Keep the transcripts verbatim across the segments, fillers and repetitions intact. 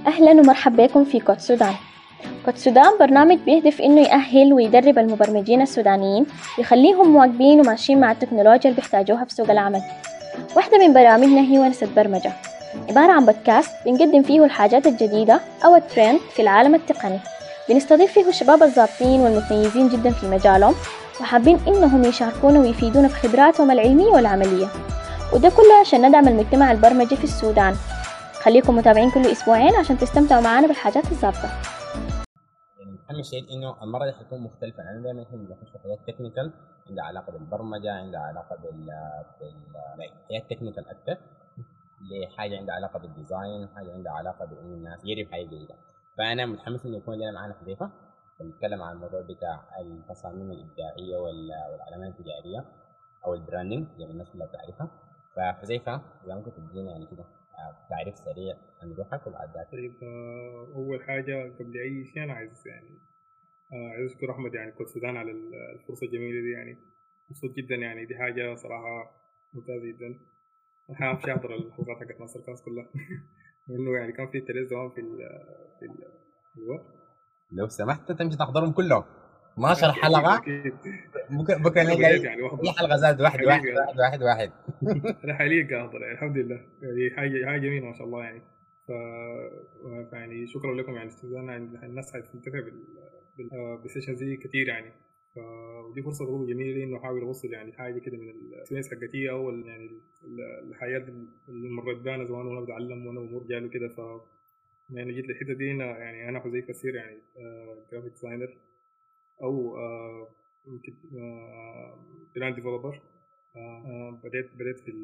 أهلا ومرحبا بكم في كود سودان. كود سودان برنامج بيهدف إنه يأهل ويدرب المبرمجين السودانيين ويخليهم مواكبين وماشيين مع التكنولوجيا اللي بيحتاجوها في سوق العمل. واحدة من برامجنا هي ونسة برمجة، عبارة عن بودكاست بنقدم فيه الحاجات الجديدة أو الترند في العالم التقني. بنستضيف فيه الشباب الزابطين والمتميزين جدا في مجالهم وحابين إنهم يشاركونا ويفيدونا بخبراتهم العلمية والعملية، وده كله عشان ندعم المجتمع البرمجي في السودان. خليكم متابعين كل أسبوعين عشان تستمتعوا معنا بالحاجات الزابطة. يعني أهم شيء إنه المرة دي حتكون مختلفة. أنا دائما نحن بنخش في حاجات تكنيكال عندها علاقة بالبرمجة، عندها علاقة بال بال حاجات تكنيكال أكثر، لحاجة عندها علاقة بالديزاين، حاجة عندها علاقة بإن الناس يجرب حاجة جديدة. فأنا متحمس إنه يكون لنا معنا حذيفة بنتكلم عن الموضوع بتاع التصاميم الإبداعية والعلامات التجارية أو البراندنج زي ما الناس كلها بتعرفها. فحذيفة إذا ممكن تدينا يعني كده تعريف سريع عن روحك وبعد ذلك. طيب، أول حاجة قبل أي شيء أنا عايز يعني آه، عايز أشكر أحمد يعني كود السودان على الفرصة الجميلة دي. يعني مبسوط جدا، يعني دي حاجة صراحة ممتازة جدا. أنا همشي أحضر الحلقات حقت ماستر كلاس كلها لأنه يعني كان في تريز زمان في ال في ال الوقت. لو سمحت تمشي تحضرهم كلهم اثناشر أكيد حلقة. أكيد. بكره بكره أنا نلقى بديت يعني واحد اي حلقة زاد واحد واحد حقيقي واحد واحد واحد. أنا حقيقي أحضر يعني الحمد لله. يعني حاجة حاجة جميلة ما شاء الله يعني. ف يعني شكرا لكم يعني استخدامنا الناس حتنتفع بال بالسيشن زي كتير يعني. ف ودي فرصة برضه جميلة لي إنه أحاول أوصل يعني حاجة كده من الإكسبيرينس حقتي أو يعني الحياة اللي مريت بها أنا زمان وأنا بتعلم وأنا بمر جالي وكده. ف يعني جيت للحتة دي أنا يعني أنا حذيفة كثير يعني جرافيك ديزاينر أو يمكن براند ديفلوبر. بديت بديت في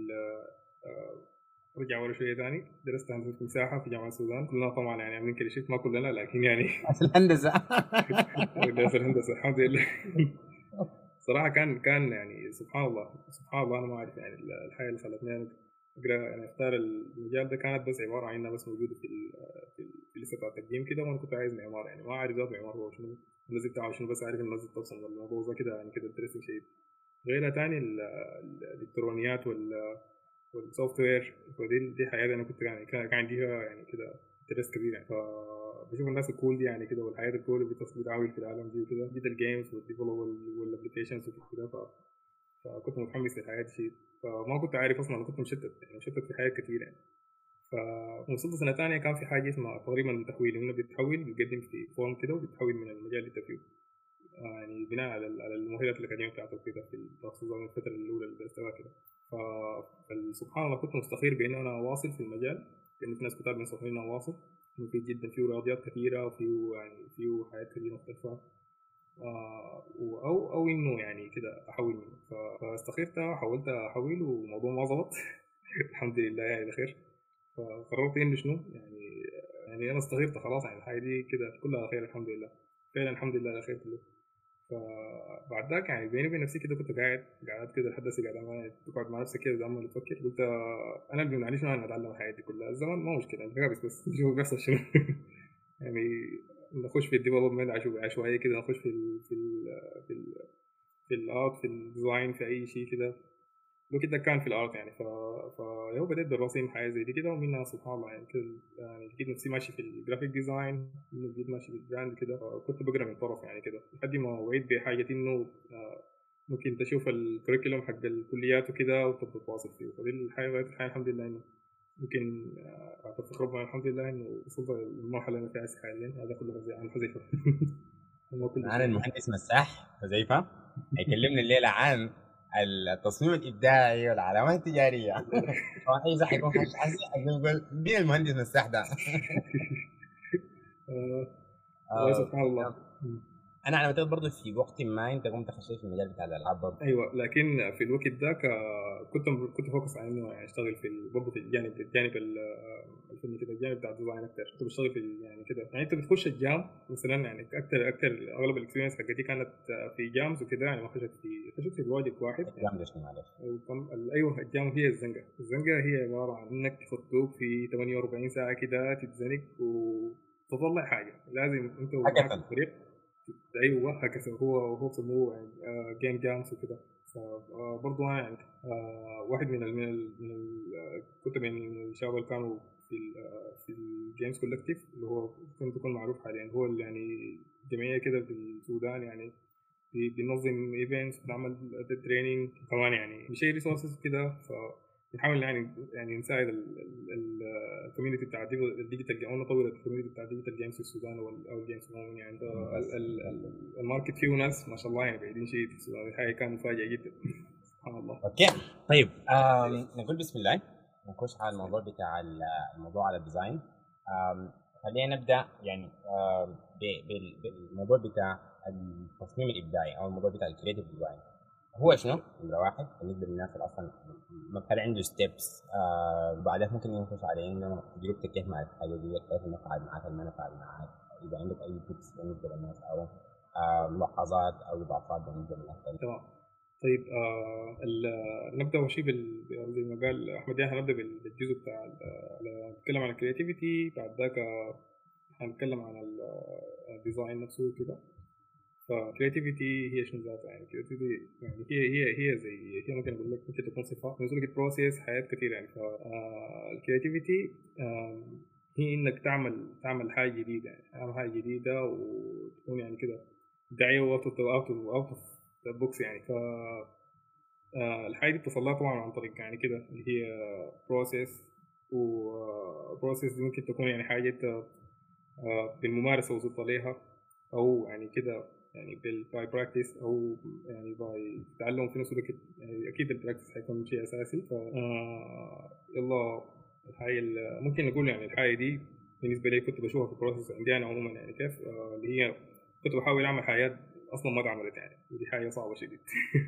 رجع ورا شوية ثاني درست هندسة مساحة في جامعة السودان. كلنا طبعا يعني عاملين كل شيء، ما كلنا لكن يعني في الهندسة. درست الهندسة الحمد لله. صراحة كان كان يعني سبحان الله سبحان الله أنا ما أعرف يعني الحياة اللي خلتني أقرأ يعني أختار المجال ده كانت بس عبارة عن إنها بس موجودة في ال في, ال في لسه بتاع التقديم كده، وأنا كنت عايز معمار يعني ما أعرف ذات معمار هو شنو النزل بتاعه شنو، بس عارف النزل توصل الموضوع زي كده يعني كده انترستنج شيء. غيرها تاني الإلكترونيات وال والسوفت وير، ودي دي حياتي انا كنت يعني كان عندي فيها يعني كده انترست كبير يعني. فبشوف الناس الكول دي يعني كده والحياه الكول اللي بتعاول في العالم دي وكده، جدا الجيمز والديفلوب والابلكيشنز وكده. فكنت متحمس للحياه دي، فما كنت عارف اصلا، انا كنت مشتت يعني مشتت في حاجات كتير يعني. فوصلت سنه ثانيه كان في حاجه اسمها تقريبا تحويل، انه بتحول بتقدم في فورم كده وبتحول من المجال للتفويض يعني بناء على على المؤهلات الاكاديميه بتاعته كده في التخصص من الفتره الاولى اللي درستها كده. فسبحان الله كنت مستخير بان انا واصل في المجال، لان في ناس كتار بينصحوني ان انا واصل، انه في جدا فيه رياضيات كثيره وفيه يعني فيه حاجات كثيره مختلفه. آه او او انه يعني كده احول منه. فاستخيرت حاولت احول والموضوع ما ظبط الحمد لله يعني بخير. فقررت انه شنو يعني يعني انا استخيرت خلاص يعني الحاجه دي كده كلها خير الحمد لله، فعلا الحمد لله على خير كله. فبعد ذاك يعني بيني وبين نفسي كده كنت قاعد قاعد كده لحد هسه قاعد عمال تقعد مع نفسك كده عمال تفكر. قلت انا اللي بيمنعنيش ان انا اتعلم الحياه دي كلها الزمن ما مشكله، انا بس بس نشوف بيحصل شنو يعني نخش في الديفلوبمنت عشوائيه كده، نخش في ال في ال في ال في الارت في الديزاين في اي شيء كده. لو كده كان في الارت يعني. ف فيو بديت بالرسم حاجه زي دي كده، ومنها سبحان الله يعني كده يعني لقيت نفسي ماشي في الجرافيك ديزاين، لقيت ماشي في البراند كده. كنت بقرا من طرف يعني كده لحد ما وعيت بحاجه انه ممكن تشوف الكوريكولوم حق الكليات وكده وتبدا تواصل فيه. فدي الحاجه الحين الحمد لله انه يمكن اعتقد ربنا الحمد لله انه وصلت للمرحله اللي فيها حاليا. هذا كله عن حذيفه. انا المهندس مساح حذيفة هيكلمنا الليلة عن التصميم الابداعي والعلامات التجاريه. طبعا اي زح يكون حاسس يقول مين المهندس مساح ده؟ والله سبحان الله. انا على ما برضه في وقت ما انت قمت خشيت في المجال بتاع الالعاب برضه. ايوه، لكن في الوقت ذاك كنت كنت فوكس على انه يعني اشتغل في برضه في الجانب الجانب الفني كده، الجانب بتاع الديزاين اكثر. كنت بشتغل في يعني كده يعني انت بتخش الجام مثلا يعني اكثر اكثر اغلب الاكسبيرينس حقتي كانت في جامز وكده يعني. ما خشت في خشت في بروجكت واحد الجام ده شنو معلش؟ ايوه الجام هي الزنقه. الزنقه هي عباره عن انك تخطوك في ثمانية وأربعين ساعه كده تتزنق وتطلع حاجه. لازم انت ومعك الفريق. ايوه هكذا هو هو سموه يعني جيم جامز وكده. فبرضه أنا يعني آه، واحد من ال- من ال- من الكتب من الشباب اللي كانوا في ال في الجيمز كولكتيف اللي هو كنت يكون معروف حاليا، هو اللي يعني جمعية كده في السودان يعني بي- بينظم ايفنتس، بنعمل تريننج كمان يعني بشيء ريسورسز كده. فبنحاول يعني يعني نساعد الكوميونتي بتاع الديجيتال او نطور الكوميونتي بتاع الديجيتال جيمز في السودان او ال- او الجيمز عموما يعني. ال- ال- ال- الماركت فيه ناس ما شاء الله يعني بعيدين شيء في السودان، هاي كان مفاجأة جدا سبحان الله. اوكي طيب آم نقول بسم الله نخش على الموضوع بتاع ال- الموضوع على الديزاين. آم، خلينا نبدا يعني آم، ب- بال- بالموضوع بتاع التصميم الابداعي او الموضوع بتاع الكريتيف ديزاين. هو شنو؟ نمرة واحد بالنسبه للناس اللي اصلا ما عنده ستيبس. آه بعدها ممكن نخش على انه تجربتك كيف مع الحاجه دي، كيف نفعل معاك ما نفعل معاك، اذا عندك اي تيبس بالنسبه للناس او آه ملاحظات او اضافات بالنسبه للناس. تمام. طيب آه ال- نبدا اول شيء بال زي ما قال احمد يعني هنبدا بال- بالجزء بتاع ال- نتكلم عن الكرياتيفيتي، بعد ذاك هنتكلم عن ال- الديزاين نفسه كده. فكرياتيفيتي هي شنو ذاتها يعني؟ كرياتيفيتي يعني هي هي هي زي هي ممكن اقول لك ممكن تكون صفه بالنسبه لك بروسيس حاجات كثيره يعني. فالكرياتيفيتي هي انك تعمل تعمل حاجه جديده يعني تعمل حاجه جديده وتكون يعني كده داعيه اوت اوف اوت اوف ذا بوكس يعني. ف آه، الحاجه دي بتصل لها طبعا عن طريق يعني كده اللي هي بروسيس، وبروسيس دي ممكن تكون يعني حاجه انت آه، بالممارسه وصلت ليها، او يعني كده يعني باي براكتس او يعني باي تعلم في نفس الوقت يعني. اكيد البراكتس حيكون شيء اساسي. ف آه، يلا الحاجه اللي ممكن نقول يعني الحاجه دي بالنسبه لي كنت بشوفها في البروسيس عندي انا عموما يعني كيف آه، اللي هي كنت بحاول اعمل حاجات اصلا ما اتعملت يعني، ودي حاجه صعبه شديد.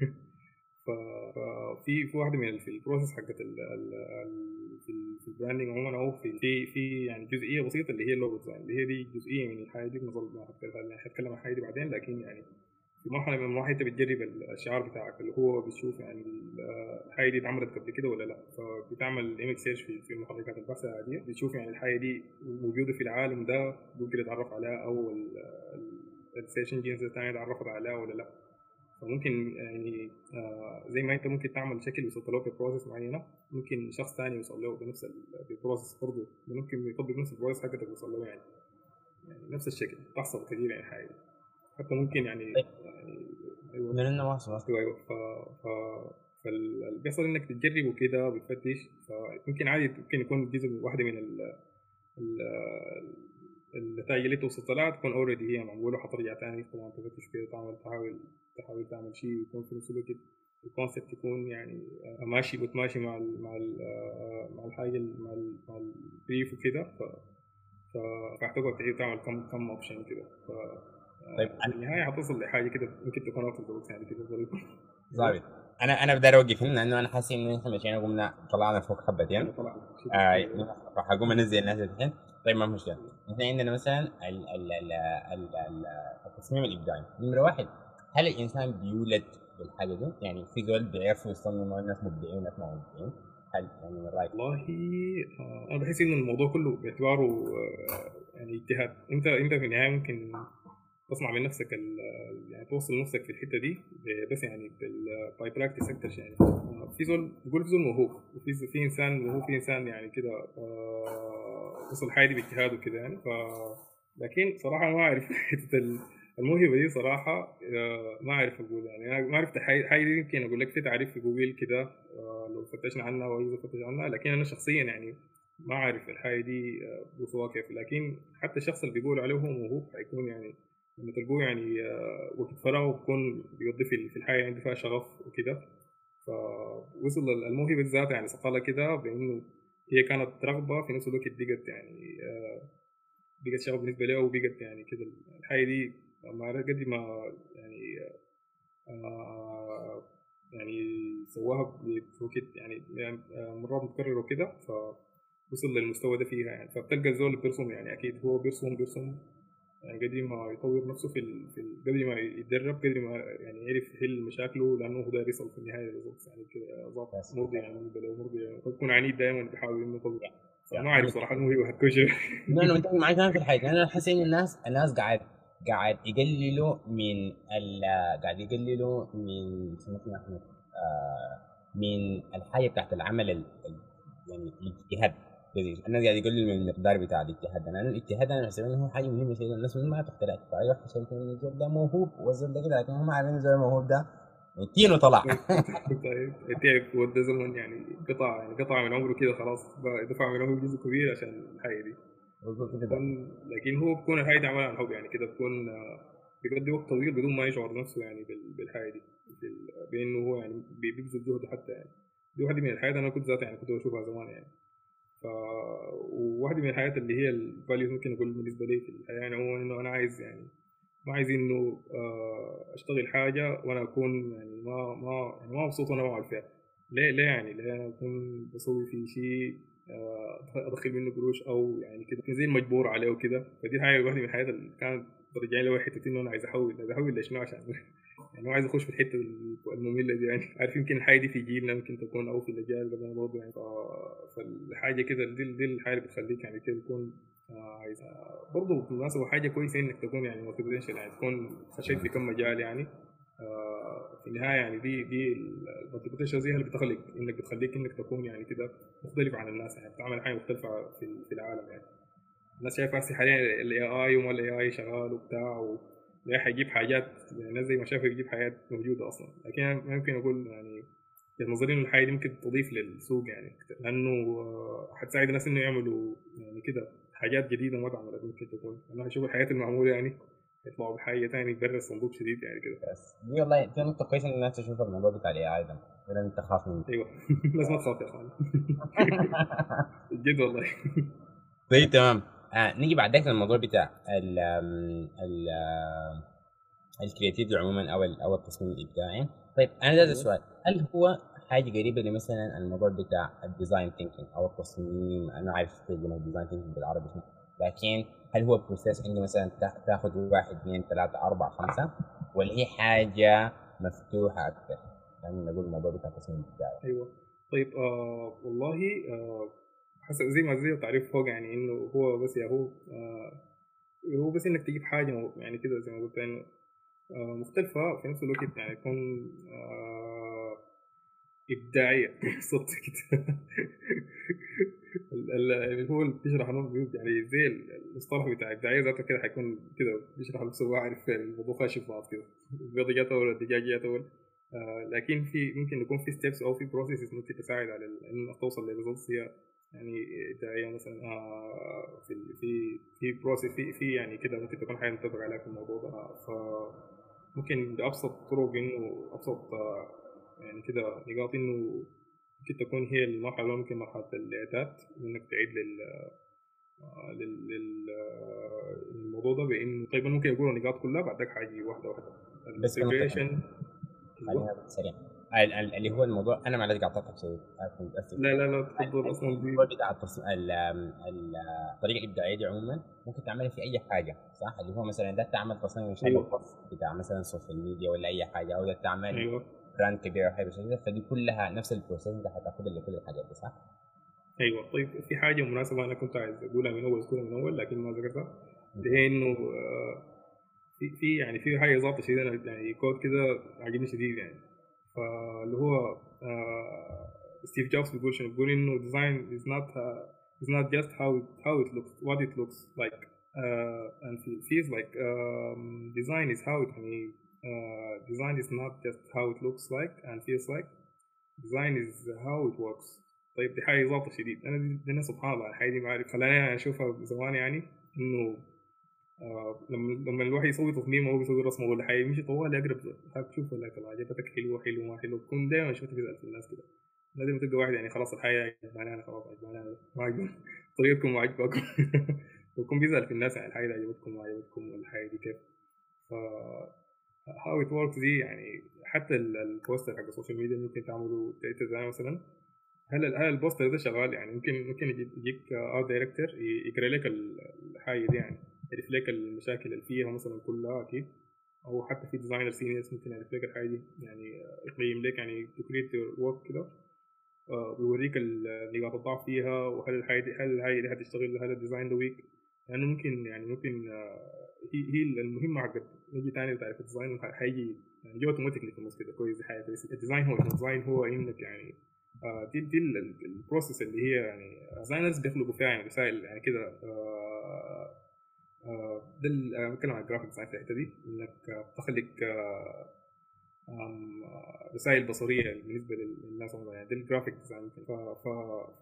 ففي في واحده من ال- في البروسيس حقت ال ال ال- في ال- في البراندنج عموما، او في في في يعني جزئيه بسيطه اللي هي اللوجو ديزاين، اللي هي دي جزئيه من الحاجه دي بنظل هتكلم عن الحاجه دي بعدين. لكن يعني في مرحله من المراحل انت بتجرب الشعار بتاعك اللي هو بتشوف يعني ال- الحاجه دي اتعملت قبل كده ولا لا. فبتعمل ايمج سيرش في في محركات البحث العاديه، بتشوف يعني الحاجه دي موجوده في العالم ده ممكن تتعرف عليها، او السيرش انجنز الثانيه اتعرفت عليها ولا لا. فممكن يعني آه زي ما انت ممكن تعمل شكل يوصل له ببروسيس معينه، ممكن شخص ثاني يوصل له بنفس البروسيس برضه، ممكن يطبق نفس البروسيس حقتك يوصل له يعني. يعني نفس الشكل تحصل كثير يعني حاجه حتى ممكن يعني يعني ايوه من انه واصل واصل ايوه ايوه ف ف فاللي بيحصل انك تجرب وكده بتفتش، فممكن عادي ممكن يكون جزء واحده من ال ال النتائج اللي توصلت لها تكون اوريدي هي معموله، حترجع تاني طبعا تفتش فيها، تعمل تحاول تحاول تعمل شيء يكون في نفس الوقت الكونسبت يكون يعني آه، ماشي متماشي مع ال مع ال آه، مع الحاجه ال- مع ال مع البريف وكده. ف ف- فهتقعد تعيد تعمل كم كم اوبشن كده. ف طيب آه، في النهايه هتصل لحاجه كده ممكن تكون افضل يعني كده ظريفه. ظابط. انا انا بدي اوقف هنا لانه انا حاسس انه احنا مشينا قمنا طلعنا فوق حبتين. طلع شيء آه كده. راح اقوم انزل الناس الحين. طيب ما في مشكله. احنا عندنا مثلا ال ال ال ال ال التصميم الابداعي نمره واحد. هل الانسان بيولد بالحاجه دي؟ يعني في دول بيعرفوا يصمموا، ناس مبدعين وناس ما مبدعين. هل يعني من رايك؟ والله آه، انا بحس ان الموضوع كله باعتباره آه، يعني اجتهاد. انت انت في النهايه ممكن تصنع من نفسك ال- يعني توصل نفسك في الحته دي ب- بس يعني باي براكتس اكتر يعني. آه، في زول بيقول في زول موهوب، وفي ز- في انسان موهوب، في انسان يعني كده آه، وصل حاجه دي باجتهاد وكده يعني. ف لكن صراحه ما اعرف حته ال- الموهبه دي صراحه آه، ما اعرف اقول يعني. انا ما عرفت حاجه حاجة دي يمكن اقول لك في تعريف في جوجل كده آه، لو فتشنا عنها او فتش عنها، لكن انا شخصيا يعني ما اعرف الحاجه دي آه، بوصلها كيف. لكن حتى الشخص اللي بيقول عليه هو موهوب حيكون يعني لما تلقوه يعني آه، وقت فراغه بيكون بيقضي في في الحياة عنده فيها شغف وكده. فوصل الموهبة ذاتها يعني سقالة كده بإنه هي كانت رغبة في نفس الوقت بقت يعني آه، بقت شغف بالنسبة له، وبقت يعني كده الحاجة دي ما قد ما يعني آه، يعني سواها في وقت يعني يعني آه، مرات متكررة وكده، فوصل للمستوى ده فيها يعني. فبتلقى الزول اللي بيرسم يعني أكيد هو بيرسم بيرسم يعني قدر ما يطور نفسه في ال... في ال... قدر ما يتدرب، قدر ما يعني يعرف يحل مشاكله، لانه هو داير يصل في النهايه للريزلتس يعني كده ضابط مرضي يعني بالنسبه له مرضي يعني. فبكون عنيد دائما بيحاول انه يطور. فما اعرف صراحه انه هو هتكون شنو. لا انا متفق معك تمام في الحاجه. انا حاسس ان الناس الناس قاعد قاعد يقللوا من ال قاعد يقللوا من سمعتني احمد من الحاجه بتاعت العمل ال... يعني الاجتهاد. الناس قاعد يقول لي من المقدار بتاع الاجتهاد، انا الاجتهاد انا بحسب انه هو حاجه مهمه جدا، الناس ما بتخترع. فاي واحد شايف انه الزول ده موهوب والزول ده كده، لكن هم عارفين الزول الموهوب ده تينه طلع. طيب تعرف ودى زمن يعني قطع يعني قطع من عمره كده خلاص دفع من عمره جزء كبير عشان الحاجه دي. بكون لكن هو بكون الحاجه دي عملها عن حب يعني كده، بكون بيقضي وقت طويل بدون ما يشعر نفسه يعني بالحاجه دي، بانه هو يعني بيبذل جهد حتى يعني. دي واحده من الحاجات انا كنت ذاتي يعني كنت بشوفها زمان يعني. ف وواحده من الحاجات اللي هي الفاليوز ممكن اقول بالنسبه لي في الحياه يعني عموما، انه انا عايز يعني ما عايز انه اشتغل حاجه وانا اكون يعني ما ما يعني ما مبسوط وانا بعمل فيها. ليه ليه يعني ليه انا اكون بسوي في شيء ادخل منه قروش او يعني كده زي المجبور عليه وكده. فدي حاجه واحده من الحاجات اللي كانت ترجعني لي حته انه انا عايز احول عايز احول لشنو عشان يعني ما عايز اخش في الحته الممله دي يعني. عارف يمكن الحاجه دي في جيلنا ممكن تكون او في الاجيال قبل برضه يعني. فالحاجه كده دي, دي الحاجه اللي بتخليك يعني كده تكون عايز برضه بالمناسبه حاجه كويسه انك تكون يعني موتيفيشن يعني تكون خشيت في كم مجال يعني. في النهايه يعني دي دي الموتيفيشن زي اللي بتخليك انك بتخليك انك تكون يعني كده مختلف عن الناس يعني بتعمل حاجه مختلفه في في العالم يعني. الناس شايفه هسه حاليا الاي اي وما الاي اي شغال وبتاع و لا حيجيب حاجات يعني الناس زي ما شافوا يجيب حاجات موجوده اصلا. لكن انا ممكن اقول يعني نظري انه الحاجه دي ممكن تضيف للسوق يعني، لانه حتساعد الناس انه يعملوا يعني كده حاجات جديده ما اتعملت. ممكن تكون انا اشوف الحاجات المعموله يعني يطلعوا بحاجه ثانيه برا الصندوق شديد يعني كده. بس دي والله في نقطه كويسه ان الناس تشوف الموضوع بتاع الاي اي ده ولا انت تخاف منه. ايوه الناس ما تخاف يا اخوان جد والله. طيب تمام. آه نيجي بعد ذلك للموضوع بتاع ال ال الكرياتيفيتي عموما او او التصميم الابداعي. طيب انا ده السؤال، هل هو حاجه قريبه لي مثلا الموضوع بتاع الديزاين ثينكينج او التصميم؟ انا عارف ترجمه الديزاين ثينكينج بالعربي شنو، لكن هل هو بروسيس انه مثلا تاخذ واحد اثنين ثلاثه اربعه خمسه، ولا هي حاجه مفتوحه اكثر؟ يعني نقول الموضوع بتاع التصميم الابداعي. ايوه طيب آه والله آه حسب زي ما زي التعريف فوق يعني انه هو بس يا هو آه هو بس انك تجيب حاجه يعني كده زي ما قلت انه آه مختلفه في نفس الوقت يعني تكون آه ابداعيه صوت كده اللي هو اللي بيشرح يعني زي المصطلح بتاع ابداعيه ذاته كده حيكون كده بيشرح نفسه هو عارف الموضوع خاشف في بعض كده البيض جاته ولا الدجاج جاته ولا آه لكن في ممكن يكون في ستيبس او في بروسيسز ممكن تساعد على انك توصل لريزلتس هي يعني ابداعيه مثلا. آه في في في بروسيس في في يعني كده ممكن تكون حاجه نتفق عليها في الموضوع ده. ف ممكن بابسط طرق انه ابسط آه يعني كده نقاط انه ممكن تكون هي المرحله ممكن مرحله الاعداد انك تعيد لل لل للموضوع ده بانه طيب ممكن يقولوا النقاط كلها بعدك حاجه واحده واحده بس الانتجريشن. خلينا سريع اللي هو الموضوع انا معلش قاطعتك شيء لا لا لا تفضل اصلا دي الموضوع بتاع التصميم الطريقه الابداعيه دي عموما ممكن تعملها في اي حاجه صح؟ اللي هو مثلا ده تعمل تصميم ان شاء الله أيوة. بتاع مثلا السوشيال ميديا ولا اي حاجه، او ده تعمل أيوة. براند كبير او حاجه كده، فدي كلها نفس البروسيس انت هتاخدها لكل الحاجات دي صح؟ ايوه طيب في حاجه مناسبه انا كنت عايز اقولها من اول اذكرها من اول لكن ما ذكرتها، هي انه في في يعني في حاجه ظابطه شديد انا يعني كود كده عاجبني شديد يعني. فاللي هو ستيف جوبز بيقول شنو، بيقول انه design is not uh, is not just how it, how it looks what it looks like uh, and feels like um, design is how it يعني uh, design is not just how it looks like and feels like design is how it works. طيب دي حاجه ظابطه شديد. انا دي, دي سبحان الله الحاجه دي ما اعرف خلاني اشوفها زمان يعني انه آه لما لما الواحد يسوي تصميم او يسوي رسمه ولا حاجه يمشي طوال اقرب تشوف ولا طلع عجبتك حلوه حلوه ما حلوه تكون دائما شفت بيسال في الناس كده. لازم تلقى واحد يعني خلاص الحياه عجباني انا خلاص عجباني انا ما عجباني طريقتكم ما عجبكم ويكون بيسال في الناس يعني الحاجه دي عجبتكم ما عجبتكم والحاجه دي كيف. ف how it works دي يعني حتى البوستر حق السوشيال ميديا ممكن تعملوا تدعي مثلا هل هل البوستر ده شغال يعني ممكن ممكن يجيك ارت دايركتور يقرا لك الحاجه دي يعني يعرف لك المشاكل اللي فيها مثلا كلها اكيد، او حتى في ديزاينر سينيورز ممكن يعرف لك الحاجه دي يعني يقيم لك يعني تكريت ورك كده ويوريك نقاط الضعف فيها وهل الحاجه دي هل الحاجه دي هتشتغل هل الديزاين ده ويك لانه يعني ممكن يعني ممكن هي هي المهمه حق نيجي تاني بتعرف الديزاين هيجي يعني جو اوتوماتيكلي في النص كده كويس. دي حاجه كويسه. الديزاين هو الديزاين هو انك يعني آه دي دي البروسيس اللي هي يعني ديزاينرز بيخلقوا فيها يعني رسائل يعني كده. آه آه ده انا بتكلم عن الجرافيك ديزاين في الحته دي، انك تخلق آه رسائل بصريه بالنسبه للناس يعني. ده الجرافيك ديزاين. ف ف ف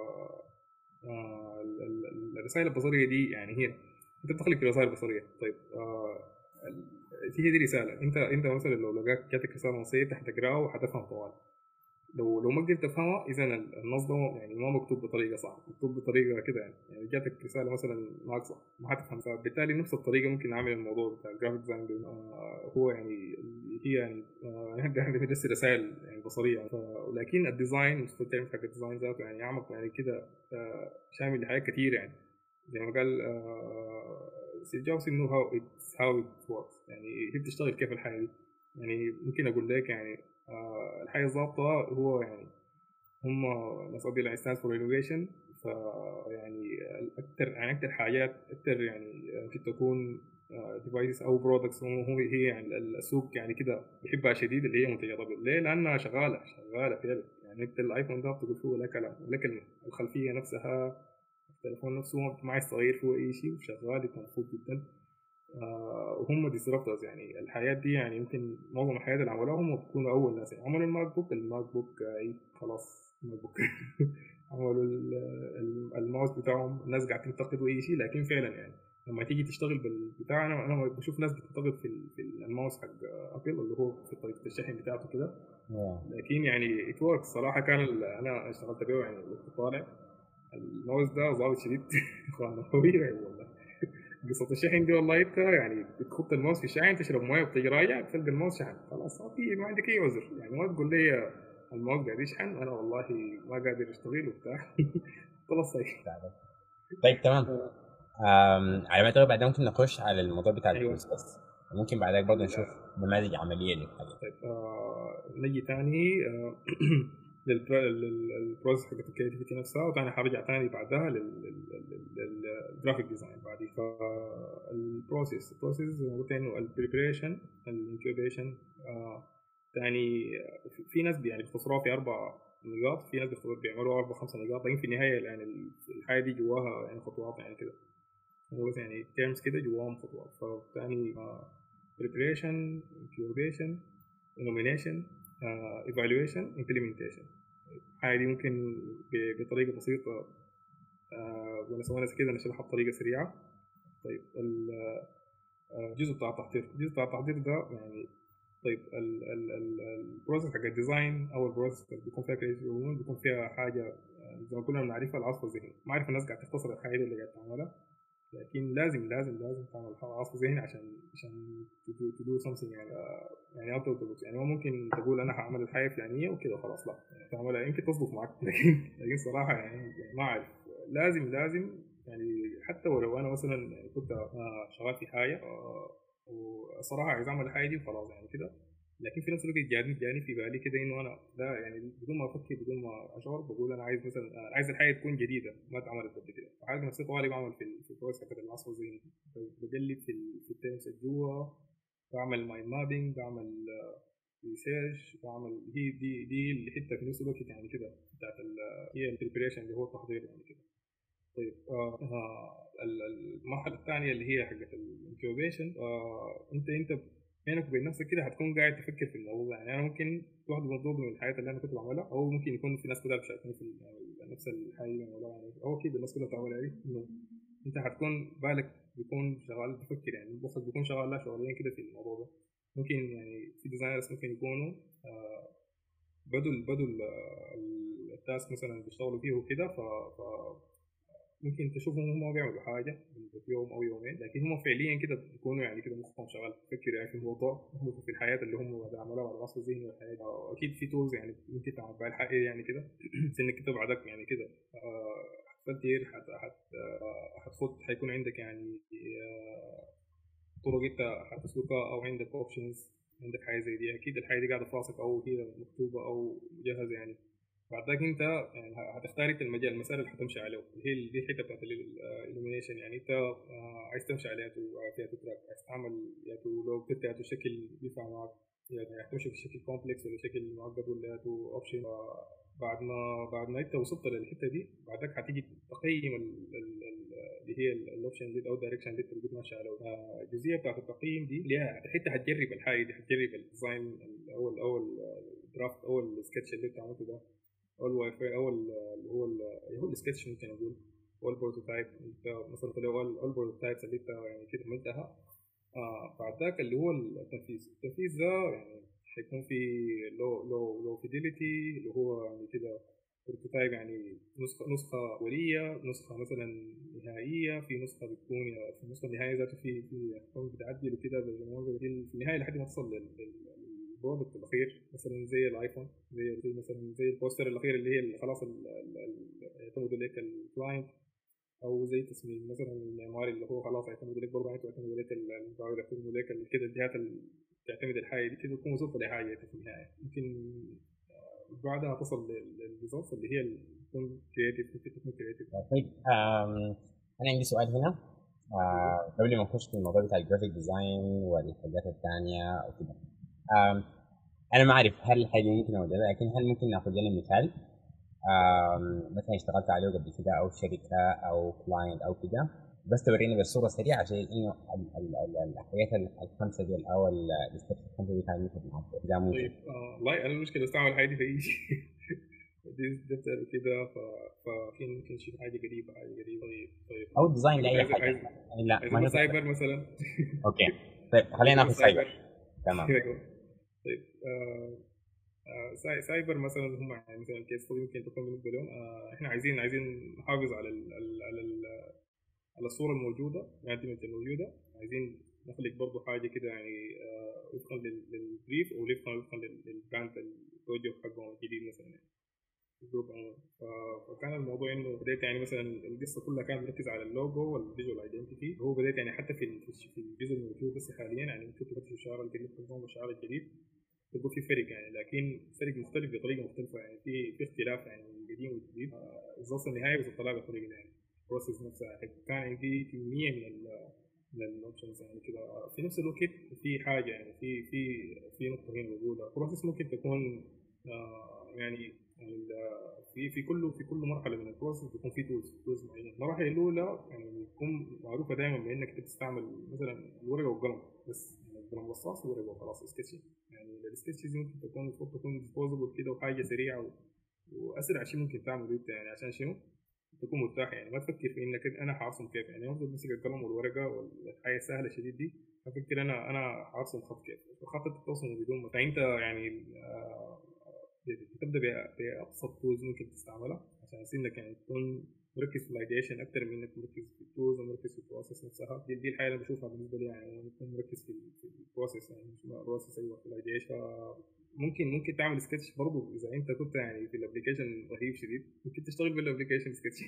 آه الرسائل البصريه دي يعني هي انت بتخلق رسائل بصريه. طيب آه هي دي رساله. انت انت مثلا لو لقاك جاتك رساله نصيه انت حتقراها وحتفهم طوال. لو لو ما قدرت تفهمها اذا النص ده يعني ما مكتوب بطريقه صح، مكتوب بطريقه كده يعني يعني جاتك رساله مثلا ناقصه ما حتفهم. فبالتالي نفس الطريقه ممكن نعمل الموضوع بتاع الجرافيك ديزاين. آه هو يعني هي يعني يعني بيرسل رسائل يعني بصريه يعني. ولكن الديزاين مستخدم حق الديزاين ذاته يعني اعمق يعني كده آه شامل لحاجات كثير يعني. زي ما قال آه ستيف جوبز انه هاو اتس هاو ات وركس يعني هي بتشتغل كيف الحاجه دي. يعني ممكن اقول لك يعني آه الحاجه الضابطه هو يعني هم ناس قبل ستاند فور انوفيشن. فيعني اكثر يعني اكثر حاجات اكثر يعني ممكن تكون ديفايسز او برودكتس هو هي يعني السوق يعني كده بيحبها شديد اللي هي منتجات ابل. ليه؟ لانها شغاله شغاله فعلا يعني. انت الايفون ده بتقول فيه ولا كلام ولا كلمه. الخلفيه نفسها التليفون نفسه ما عايز تغير فيه اي شيء وشغال مبسوط جدا. آه وهم ديسربترز يعني. الحياة دي يعني يمكن معظم الحياة اللي عملوها هم بيكونوا أول ناس يعني. عملوا الماك بوك الماك بوك أي خلاص الماك بوك عملوا الماوس بتاعهم. الناس قاعدة تنتقدوا أي شيء لكن فعلا يعني لما تيجي تشتغل بالبتاع أنا أنا بشوف ناس بتنتقد في في الماوس حق أبل اللي هو في طريقة الشحن بتاعته كده. لكن يعني ات ورك صراحة. كان أنا اشتغلت بيه يعني كنت طالع الماوس ده ظابط شديد. اخوانا هو يرعب والله. قصة الشحن دي والله انت يعني بتحط الماوس في الشاحن تشرب مويه وبتيجي راجع تلقى الماوس شحن خلاص في ما عندك اي عذر يعني. ما تقول لي الماوس قاعد يشحن انا والله ما قادر اشتغل وبتاع. خلاص صحيح. طيب تمام. آم، على ما اعتقد بعدين ممكن نخش على الموضوع بتاع أيوة. البروسيس. ممكن بعدين برضه نشوف نماذج عمليه للحاجه. طيب آه نجي تاني آه للبروسيس حقت الكرياتيفيتي نفسها. وتاني حرجع تاني بعدها للجرافيك ديزاين بعدين. فالبروسيس البروسيس زي ما قلت انه البريبريشن الانكيوبيشن آه تاني في ناس يعني بيختصروها في اربع نقاط. في ناس بيعملوا اربع خمسة نقاط لكن في النهايه يعني الحاجه دي جواها يعني خطوات يعني كده يعني تيرمز كده جواهم خطوات. فتاني آه preparation incubation nomination uh, evaluation implementation. هاي دي ممكن بطريقة بسيطة uh, ونسوينا كده نشرحها بطريقة سريعة. طيب الجزء بتاع التحضير الجزء بتاع التحضير ده يعني طيب البروسيس حق الديزاين او البروسيس بيكون فيها كريتيف بيكون فيها حاجة زي ما كنا بنعرفها العصف الذهني. ما أعرف الناس قاعد تختصر الحاجة اللي قاعد تعملها لكن لازم لازم لازم تعمل عصف ذهني عشان عشان تدو something يعني يعني اوت اوف يعني. هو ممكن تقول انا هعمل الحاجه الفلانيه وكده خلاص لا يعني تعملها يمكن تصدق معك لكن لكن صراحه يعني ما اعرف لازم لازم يعني حتى ولو انا مثلا يعني كنت شغال في حاجه وصراحه عايز اعمل الحاجه دي وخلاص يعني كده. لكن في نفس الوقت جاني جاني في بالي كده انه انا ده يعني بدون ما افكر بدون ما اشعر بقول انا عايز مثلا عايز الحاجه تكون جديده ما اتعملت قبل كده. فحاجه نفسي طوالي بعمل في في البروسيس حق العصف الذهني بقلب في في التيرمز جوا بعمل مايند مابينج بعمل ريسيرش بعمل دي دي دي الحته في نفس الوقت يعني كده بتاعت هي البريبريشن اللي هو التحضير يعني كده. طيب آه آه المرحله الثانيه اللي هي حقت الانكيوبيشن آه انت انت بينك وبين نفسك كده هتكون قاعد تفكر في الموضوع يعني. انا ممكن واحد من ضمن الحاجات اللي انا كنت بعملها او ممكن يكون في ناس كلها بتشاركني في نفس الحاجه يعني او اكيد الناس كلها بتعملها دي انه انت هتكون بالك بيكون شغال بفكر يعني مخك بيكون شغال لا شغالين كده في الموضوع ده. ممكن يعني في ديزاينرز ممكن يكونوا آه بدل بدل التاسك مثلا بيشتغلوا فيه وكده ف ممكن تشوفهم هم بيعملوا حاجة في يوم أو يومين لكن هم فعليا كده بيكونوا يعني كده مخهم شغال تفكر يعني في الموضوع في الحياة اللي هم عملوها على العصف الذهني والحياة. أكيد في تولز يعني ممكن تعمل بها الحقيقة يعني كده سنك كده بعدك يعني كده هتفكر حت حت هتخد هيكون عندك يعني طرق أنت هتسلكها أو عندك أوبشنز عندك حاجة زي دي. أكيد الحاجة دي قاعدة في راسك أو هي مكتوبة أو مجهزة يعني. بعد ذلك انت يعني هتختار انت المجال المسار اللي هتمشي عليه. هي دي الحته بتاعت الالومينيشن يعني انت عايز تمشي عليها فيها تتراك عايز تعمل يعني لو كنت شكل ينفع معك يعني تمشي بشكل كومبلكس ولا شكل معقد ولا تو اوبشن. بعد ما بعد ما انت وصلت للحته دي بعدك هتيجي تقيم ال- ال- ال- اللي هي الاوبشن اللي او الدايركشن اللي انت بتجيب ماشي عليه. الجزئيه بتاعت التقييم دي ليها حته هتجرب الحاجه دي، هتجرب الديزاين الاول اول درافت او السكتش اللي انت عملته ده او الواي فاي او ال- اللي هو ال- اللي هو السكتش ممكن اقول او البروتوتايب. انت مثلا اللي هو البروتوتايبس اللي انت يعني كده عملتها. آه بعد ذاك اللي هو التنفيذ. التنفيذ ده يعني حيكون في لو لو لو فيديليتي اللي هو يعني كده بروتوتايب، يعني نسخة نسخة أولية، نسخة مثلا نهائية، في نسخة بتكون في النسخة النهائية ذاته في في أحكام بتعدل وكده في النهاية لحد ما تصل لل- لل- للبرودكت الأخير، مثلا زي الآيفون، زي زي مثلا زي البوستر الأخير اللي هي اللي خلاص ال- ال- ال- يعتمدوا عليك الكلاينت، او زي تصميم مثلا المعماري اللي هو خلاص هيعتمد عليك برضه، هيعتمد عليك المقاول، يعتمد عليك كده الجهات اللي تعتمد الحاجه دي كده تكون وصلت لحاجه في النهايه. ممكن بعدها تصل للريزلتس اللي هي تكون كريتيف، ممكن تكون كريتيف. طيب آم، انا عندي سؤال هنا. آه، قبل ما نخش في الموضوع بتاع الجرافيك ديزاين والحاجات الثانيه او كده، آم، انا ما اعرف هل الحاجه دي ممكن ولا لا، لكن هل ممكن ناخذ لنا مثال آم، مثلا اشتغلت عليه قبل كده او شركه او كلاينت او كده، بس توريني بصوره سريعه عشان انه ال- ال- ال- الحاجات ال- الخمسه دي او ال- الستبس الخمسه دي كانت ممكن معاك اذا ممكن. طيب آه، والله انا المشكله استعمل الحاجه دي في اي شيء دي دفتر كده ف- ففي ممكن شيء حاجه قريبه حاجه قريبه. طيب طيب او ديزاين كنت لاي عايز حاجه عايز يعني، لا عايز ما اقول هي سايبر مثلا اوكي. طيب خلينا عايز اقول ناخذ سايبر. سايبر تمام. طيب آه، آه، ساي- سايبر مثلا هم يعني مثلا الكيس ستدي ممكن تكون بالنسبه لهم آه، احنا عايزين عايزين نحافظ على ال على ال على, ال على الصوره الموجوده، الانتيميت الموجوده. عايزين نخلق برضه حاجه كده يعني آه، وفقا لل- للبريف او وفقا وفقا لل- للبراند التوجه حقهم الجديد مثلا يعني الجروب عموما. ف- فكان الموضوع انه بديت يعني مثلا القصه كلها كانت مركزه على اللوجو والفيجوال ايدنتيتي. هو بديت يعني حتى في ال- في الجزء الموجود بس حاليا يعني ممكن تفتش الشعار الجديد تنظم الشعار الجديد تقول في فرق يعني، لكن فرق مختلف بطريقه مختلفه يعني في في اختلاف يعني من القديم والجديد. آه، الزوص النهائي بس طلع بطريقه يعني البروسيس نفسها كان عندي كميه من ال من الاوبشنز يعني كده. في نفس الوقت في حاجه يعني في في في نقطه هنا بقولها، البروسيس ممكن تكون آه، يعني ال- في في كل في كل مرحله من البروسيس بيكون في تولز تولز معينه. المراحل الاولى يعني بتكون معروفه دائما بانك تستعمل مثلا الورقه والقلم بس، يعني القلم رصاص وورقه وخلاص سكتش. يعني السكتشز ممكن تكون المفروض تكون ديسبوزبل كده وحاجه سريعه و- واسرع شيء ممكن تعمله انت يعني عشان شنو؟ تكون مرتاح يعني ما تفكر في انك انا حارسم كيف يعني افضل امسك القلم والورقه والحياه سهله شديد دي افكر انا انا حارسم خط كيف الخط ترسمه بدون ما فانت يعني آه، تبدا ب- بابسط تولز ممكن تستعملها عشان يصير انك يعني تكون مركز في الايديشن اكثر من انك مركز في التولز ومركز في البروسيس نفسها. دي, دي الحاجه اللي بشوفها بالنسبه لي يعني تكون مركز في في البروسيس يعني مش البروسيس ايوه في الايديشن. ممكن ممكن تعمل سكتش برضه اذا انت كنت يعني في الابلكيشن رهيب شديد ممكن تشتغل بالابلكيشن سكتش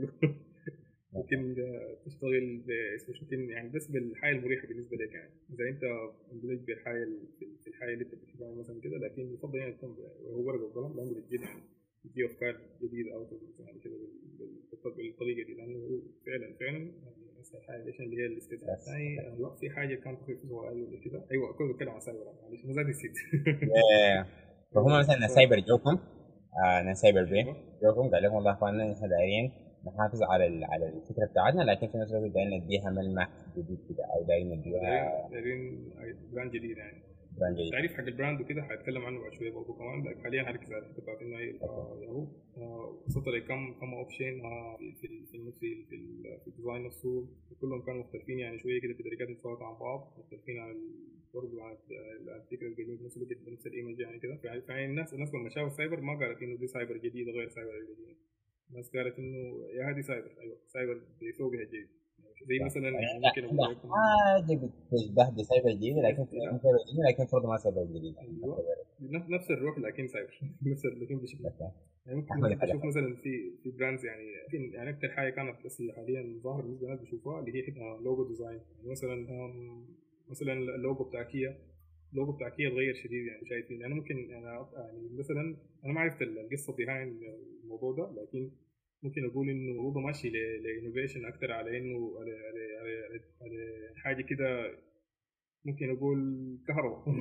ممكن تشتغل ب- ممكن يعني بس بالحاجه المريحه بالنسبه لك يعني اذا انت اندمج بالحاجه في الحاجه اللي انت بتحبها مثلا كده. لكن يفضل يعني تكون هو ورقه وقلم لانه بتجد يعني تجي افكار جديده او يعني كده بال- بال- بالطريقه دي لانه هو فعلا فعلا يعني اسهل حاجه ليش اللي هي السكتش الثاني. لا في حاجه كانت في فيها ايوه كده ايوه كنت بتكلم عن سايبر معلش ما زاد نسيت إيه، فهم مثلا سايبر جوكم، آه انا سايبر بي ايوه جوكم قال لهم والله اخواننا احنا دايرين نحافظ على ال- على الفكره بتاعتنا، لكن في نفس الوقت دايرين نديها ملمح جديد كده او دايرين نديها دايرين دايرين براند جديد يعني. براند جديد. التعريف حق البراند وكده هتكلم عنه بعد شويه برضه كمان. لكن حاليا هركز على الحته بتاعت انه ايه آه، ياهو آه، وصلت لكم كم اوبشن آه، في في في في في, ال- في الديزاين نفسه. كلهم كانوا مختلفين يعني شويه كده في طريقات متفاوته عن بعض، مختلفين عن ال- برضه عن ال- الفكره القديمه في نفس الوقت بنفس الايمج يعني كده. فيعني فيعني الناس الناس لما شافوا السايبر ما قالت انه دي سايبر جديد غير سايبر القديم. الناس قالت انه يا هذه سايبر ايوه سايبر بثوبها الجديد. زي مثلا يعني لا ممكن اقول عندها لكم حاجه بتشبه بسايبر جديد، لكن نفس لا سايبر جديد لكن برضه ما سايبر جديد. ايوه نفس نفس الروح لكن سايبر نفس لكن بشكل يعني ممكن احمد مثلا تشوف الحلقه. مثلا في في براندز يعني يمكن يعني اكثر حاجه كانت بس هي حاليا ظاهره بالنسبه للناس بيشوفوها اللي هي حته لوجو ديزاين. يعني مثلا آم، مثلا اللوجو بتاع كيا اللوجو بتاع كيا اتغير شديد يعني شايفين. انا ممكن انا يعني مثلا انا ما عرفت القصه بيهايند الموضوع ده، لكن ممكن اقول انه هو ماشي لانوفيشن اكثر على انه على على على, على حاجه كده ممكن اقول كهرباء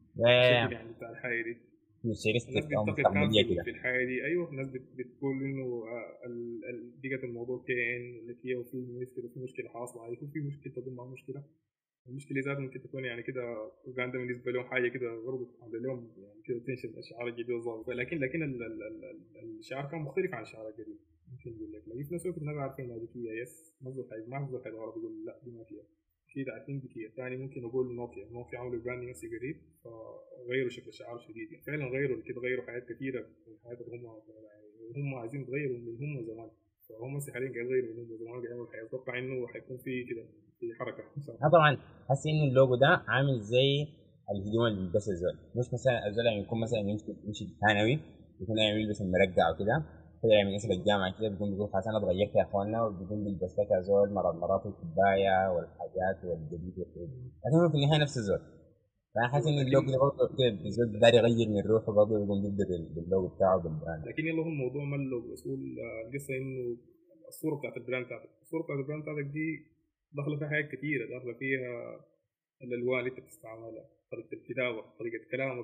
الشكل يعني بتاع الحاجه دي. الناس فيوتشرستيك او بتنتقد كان مستقبليه في كده. في الحاجه دي. ايوه الناس بت- بتقول انه آه، ال- ال- بقت الموضوع كائن اللي هي وفي مشكله في مشكله حاصله، يكون في مشكله تضم مع مشكله. المشكله ذات ممكن تكون يعني كده اوغندا بالنسبه لهم حاجه كده برضه عامله لهم يعني كده تنشن الشعار الجديد الظاهر، لكن لكن ال- ال- ال- ال- الشعار كان مختلف عن الشعار القديم. ممكن يقول لك لكن في نفس الوقت الناس عارفين امريكيه يس مصدر حاجه ما مصدر حاجه غلط يقول لا دي ما فيها اكيد عارفين ذكيه. ثاني ممكن اقول نوكيا نوكيا عملوا براندنج نفسي قريب فغيروا شكل الشعار شديد، يعني فعلا غيروا كده غيروا حاجات كثيره من حياتهم هم، يعني هم عايزين يتغيروا من هم زمان، فهم هسه حاليا قاعدين يغيروا من هم زمان قاعدين يعملوا حاجه. اتوقع انه حيكون في كده في حركه ان شاء اه الله. طبعا حاسس ان اللوجو ده عامل زي الهدوم اللي بيلبسها الزول، مش مثلا الزول يعني يكون مثلا يمشي يمشي ثانوي يكون يعني يلبس المرقع وكده، كده يعني يصل الجامعه كده بيكون بيقول خلاص انا اتغيرت يا اخوانا، وبيكون بيلبس لك يا زول مرات مرات الكوبايه والحاجات والجديد والكده، لكن هو في النهايه نفس الزول. فانا حاسس ايوه ان اللوجو لكن ده برضه كده الزول داير يغير من روحه برضه، يقوم يبدا بال- باللوجو بتاعه بالبراند. لكن يلا هو الموضوع ملو بس هو القصه انه الصوره بتاعت البراند بتاعتك الصوره بتاعت البراند بتاعتك دي داخله فيها حاجات كتيره، داخله فيها الالوان اللي انت بتستعملها، طريقه الكتابه، طريقه كلامك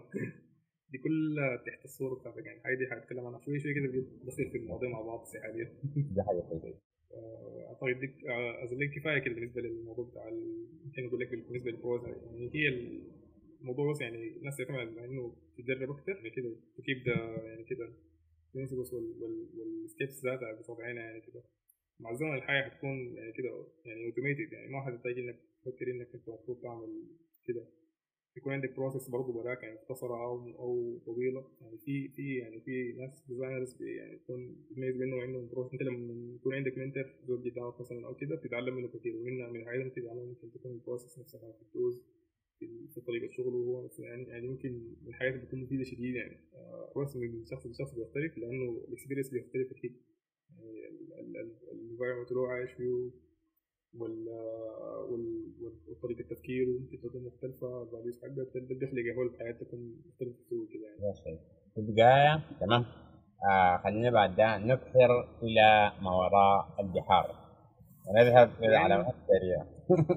دي كلها تحت الصوره بتاعتك. يعني الحاجه دي حنتكلم عنها شوي شوي كده بنصير في المواضيع مع بعض سي حاليا. دي حاجه كويسه. آه، اعتقد دي آه، اظن كفايه كده بالنسبه للموضوع بتاع ال- ممكن اقول لك بالنسبه للبروز. يعني هي الموضوع بس يعني الناس تعتمد على انه تتدرب اكتر يعني كده تكيب ده يعني كده البرنسبلز والستبس ذاتها بصوت عينها يعني كده. مع الزمن الحياة هتكون يعني كده يعني اوتوميتد، يعني ما هتحتاج انك تفكر انك انت المفروض تعمل كده. يكون عندك بروسيس برضه براك يعني مختصرة او او طويلة. يعني في في يعني في ناس ديزاينرز يعني تكون بتميز بانه عندهم بروسيس. انت لما يكون عندك منتور زول قدامك مثلا او كده بتتعلم منه كثير، ومن من الحاجات اللي بتتعلمها ممكن تكون البروسيس نفسها في التوز في في طريقة شغله هو نفسه. يعني يعني يمكن من الحاجات اللي بتكون مفيدة شديد يعني. آه، بس من شخص لشخص بيختلف لأنه الإكسبيرينس بيختلف أكيد. يعني الانفايرمنت اللي هو عايش فيه وال وال- وال- وطريقة تفكيره ممكن تكون مختلفة، الفاليوز حقتها ده بيخلق هو الحياة تكون مختلفة كتير كده يعني. ماشي في البدايه تمام. آه خلينا بعد ده نبحر الى ما وراء البحار ونذهب الى وين العلامات التجاريه.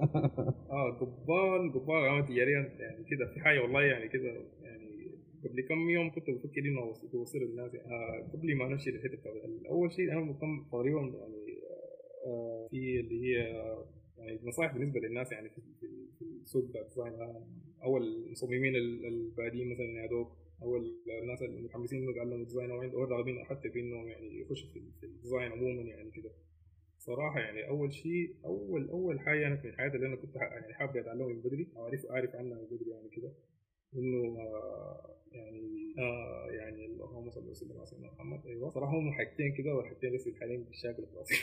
اه قبال قبال علامات تجارية يعني كده في حاجة والله يعني كده. يعني قبل كم يوم كنت بفكر انه أوص- اوصل للناس يعني. آه قبل ما نمشي للحتة بتاعت اول شيء انا مهتم تقريبا يعني آه في اللي هي يعني نصائح بالنسبه للناس يعني في في في السوق بتاع الديزاين الآن، او المصممين ال- البادئين مثلا يا دوب، او الناس المتحمسين انه يتعلموا الديزاين او او راغبين حتى في انه يعني يخشوا في في الديزاين عموما يعني كده. صراحة يعني أول شيء أول أول حاجة أنا في الحياة اللي أنا كنت ح- يعني حابب أتعلمها من بدري أو أعرف أعرف عنها من بدري يعني كده انه آه يعني آه يعني اللهم صل وسلم على سيدنا محمد. ايوه صراحه هم حاجتين كده والحاجتين لسه حاليا بالشكل في راسي.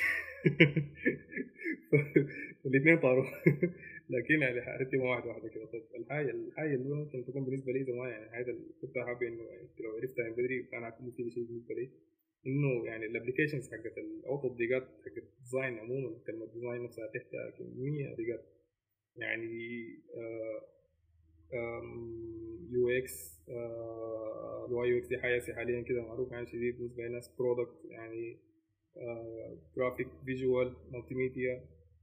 الاثنين طاروا. لكن يعني حارتهم واحده واحده كده. طيب الحاجه الحاجه اللي ممكن تكون بالنسبه لي زمان يعني الحاجه اللي كنت حابب انه يعني لو عرفتها من بدري كان هتكون مفيده شيء بالنسبه لي، انه يعني الابلكيشنز حقت ال- او التطبيقات حقت الديزاين عموما. كلمه ديزاين نفسها تحتها كميه تطبيقات يعني آه يو اكس. اليو اي يو اكس دي حاجه هسه حاليا كده معروف عنها شديد بالنسبه للناس. برودكت يعني جرافيك فيجوال مالتي ميديا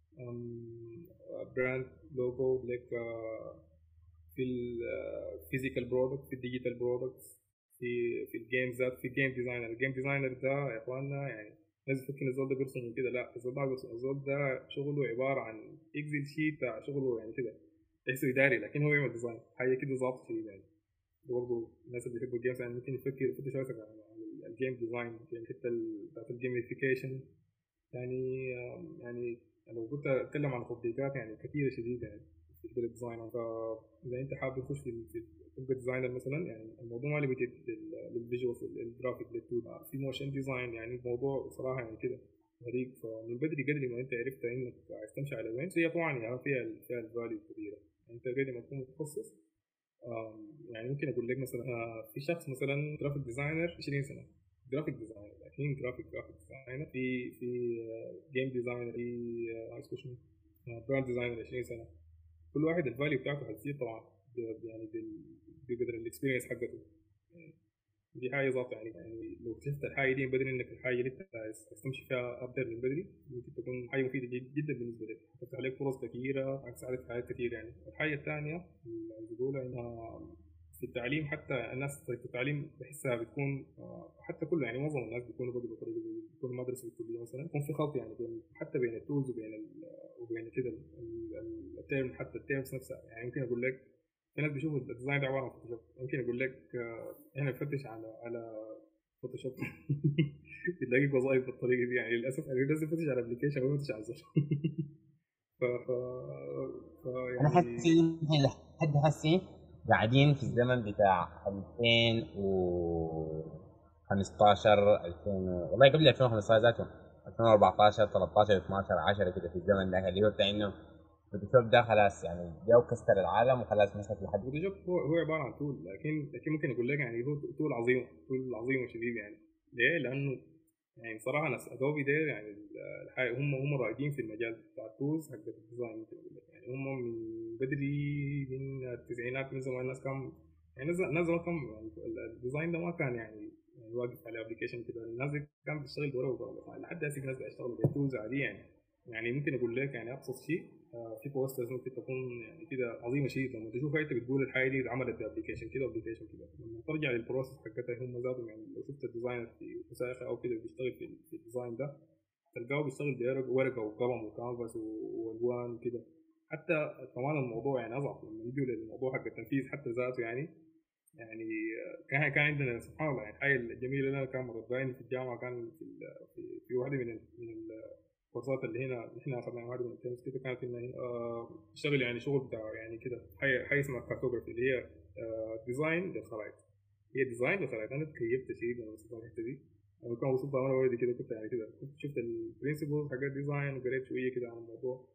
براند لوجو لك في الفيزيكال برودكت في الديجيتال برودكتس في في الجيمز ذات في جيم ديزاينر. الجيم ديزاينر ده يا اخوانا يعني الناس بتفكر الزول ده بيرسم من كده، لا الزول ده بيرسم. الزول ده شغله عباره عن اكسل شيت بتاع شغله يعني كده تحسه اداري لكن هو بيعمل ديزاين حاجه كده ظابط شديد يعني. برضه الناس اللي بيحبوا الجيمز يعني ممكن يفكر يفتش شويه عن عن الجيم ديزاين يعني حتى ال- بتاعت الجيميفيكيشن يعني. آم، يعني لو كنت اتكلم عن تطبيقات يعني كثيره شديده يعني في مجال الديزاين. فاذا انت حابب تخش في في تبقى ديزاينر مثلا يعني الموضوع ما ليميتد للفيجوالز الجرافيك للتو في موشن ديزاين. يعني الموضوع صراحه يعني كده غريب. فمن بدري قدر ما انت عرفت انك عايز تمشي على وين هي طبعا يعني فيها فيها الفاليو الكبيره. انت قدر ما تكون متخصص. آم، يعني ممكن اقول لك مثلا آه، في شخص مثلا جرافيك ديزاينر عشرين سنه جرافيك ديزاينر لكن جرافيك جرافيك ديزاينر في في جيم ديزاينر في آه، عايز شنو براند ديزاينر عشرين سنه. كل واحد الفاليو بتاعته هتزيد طبعا ب- يعني بال- بقدر الاكسبيرينس حقته. يعني دي حاجه ظابطه يعني. يعني لو اكتشفت الحاجه دي من بدري انك الحاجه اللي انت عايز عايز تمشي فيها ابدر من بدري ممكن تكون حاجه مفيده جد- جدا بالنسبه لك. هتفتح عليك فرص كثيره هتساعدك في حاجات كثير يعني. الحاجه الثانيه اللي عايز اقولها انها في التعليم حتى الناس في التعليم بحسها بتكون آه، حتى كل يعني معظم الناس بيكونوا بدوا بطريقه زي دي، بيكونوا مدرسه في الكليه مثلا يكون في خلط يعني بين حتى بين التولز وبين ال وبين كده ال- ال- التيرم، حتى التيرمز نفسها. يعني ممكن اقول لك في ناس بيشوفوا الديزاين ده عباره عن فوتوشوب، ممكن اقول لك آه، احنا بنفتش على على فوتوشوب بتلاقي وظائف بالطريقه دي. يعني للاسف انا لازم افتش على ابلكيشن ما بفتش على زر. ف ف ف انا حاسس يعني إن لحد هسي قاعدين في الزمن بتاع ألفين وخمستاشر ألفين و- والله قبل ألفين وخمستاشر ذاته ألفين وأربعتاشر ثلاثة عشر اثناشر عشرة كده، في الزمن ده اللي هو بتاع انه الفوتوشوب ده خلاص يعني جو كسر العالم وخلاص مسك لحد. فوتوشوب هو هو عباره عن تول، لكن لكن ممكن اقول لك يعني هو تول عظيم، تول عظيم شديد. يعني ليه؟ لانه يعني صراحه ناس ادوبي ده يعني الحقيقة هم هم رائدين في المجال بتاع التولز حق الديزاين. ممكن اقول لك يعني هم من بدري من التسعينات، من زمان الناس كان يعني ناس ناس زمان كان يعني الديزاين ده ما كان يعني يعني واقف على ابلكيشن كده. الناس دي كانت بتشتغل بورا وبورا لحد هسه في ناس بيشتغلوا بالتولز عاديه يعني. يعني ممكن اقول لك يعني ابسط شيء آه، في بوسترز ممكن تكون يعني كده عظيمه شيء لما تشوفها انت بتقول الحاجه دي اتعملت بابلكيشن كده ابلكيشن كده. لما ترجع للبروسيس حقتها هم ذاتهم، يعني لو شفت الديزاينر في وثائقي او كده بيشتغل في في الديزاين ده تلقاه بيشتغل بورقه ورقة وقلم وكانفاس والوان وكده. حتى كمان الموضوع يعني اصعب لما يجوا للموضوع حق التنفيذ حتى ذاته. يعني يعني آه، كان كان عندنا سبحان الله يعني الحاجه الجميله اللي انا كان مرباني في الجامعه كان في ال- في, في واحده من ال من الكورسات اللي هنا احنا اخذناها واحده من التنس كده، كانت انها آه، تشتغل يعني شغل بتاع يعني كده حاجه حاجه اسمها كارتوغرافي اللي هي آه، ديزاين للخرائط. هي ديزاين للخرائط. انا تكيفت شيء لما وصلت الحته دي. انا كان وصلت وانا ولدي كده كنت يعني كده كنت شفت البرنسبلز حق الديزاين وقريت شويه كده عن الموضوع.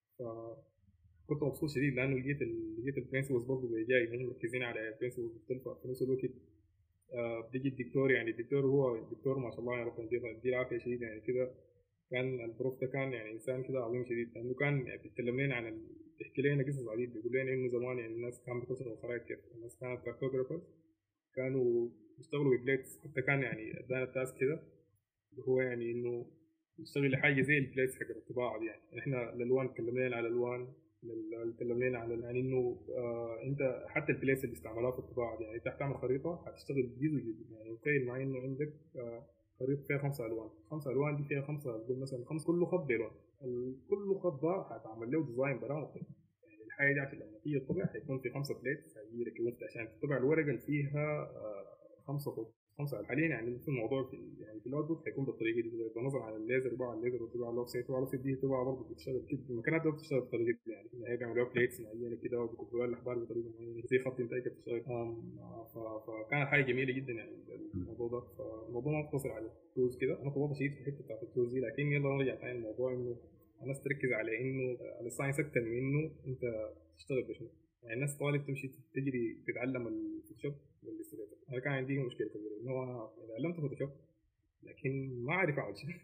كنت مبسوط شديد لانه لقيت ال... لقيت البرنسبلز برضه زي جاي هم مركزين على برنسبلز مختلفه في نفس الوقت. آه بيجي الدكتور يعني الدكتور هو الدكتور ما شاء الله يعني ربنا يديه يديه العافيه شديد يعني كده. كان البروف ده كان يعني انسان كده عظيم شديد لانه كان يعني بيتكلم لنا عن ال... بيحكي لنا قصص عديد. بيقول لنا انه زمان يعني الناس كانت بتوصل الخرائط كيف. الناس كانت كارتوجرافرز كانوا بيشتغلوا ببليتس. حتى كان يعني ادانا التاسك كده اللي هو يعني انه يشتغل لحاجه زي البليتس حق الطباعه دي. يعني احنا الالوان تكلمنا على الالوان، تكلمنا على يعني انه آه انت حتى البليتس اللي استعملوها في الطباعه دي يعني انت هتعمل خريطه هتشتغل جزء جزء. يعني تخيل معي انه عندك آه خريطه فيها خمسه الوان، خمسه الوان دي فيها خمسه نقول مثلا خمس كل خط بلون. كل خط ده هتعمل له ديزاين براه مختلف. يعني الحاجه دي عشان لما تيجي تطبع هيكون في خمسه بليتس هيركبون عشان تطبع الورقه اللي فيها آه خمسه خط خمسه. حاليا يعني في الموضوع في يعني في الاوت بوت هيكون بالطريقه دي بغض النظر عن الليزر بقى على الليزر وتبع اللوف سيت واللوف سيت دي تبع برضه بتشتغل كده المكانات دي بتشتغل بالطريقه دي. يعني هي بيعملوا بليتس معينه كده وبيكبروا الاحبار بطريقه معينه زي خط انتاج بتشتغل. فكانت حاجه جميله جدا يعني الموضوع ده. فالموضوع ما مقتصر على التولز كده. انا طبعا بشيء في الحته بتاعت التولز دي، لكن يلا نرجع ثاني الموضوع انه الناس تركز على انه على الساينس اكثر من انه انت تشتغل بشنو. يعني الناس طالب تمشي تجري تتعلم الفوتوشوب والاستريتور. انا كان عندي مشكله كبيره انه انا تعلمت فوتوشوب لكن ما اعرف اعمل شنو.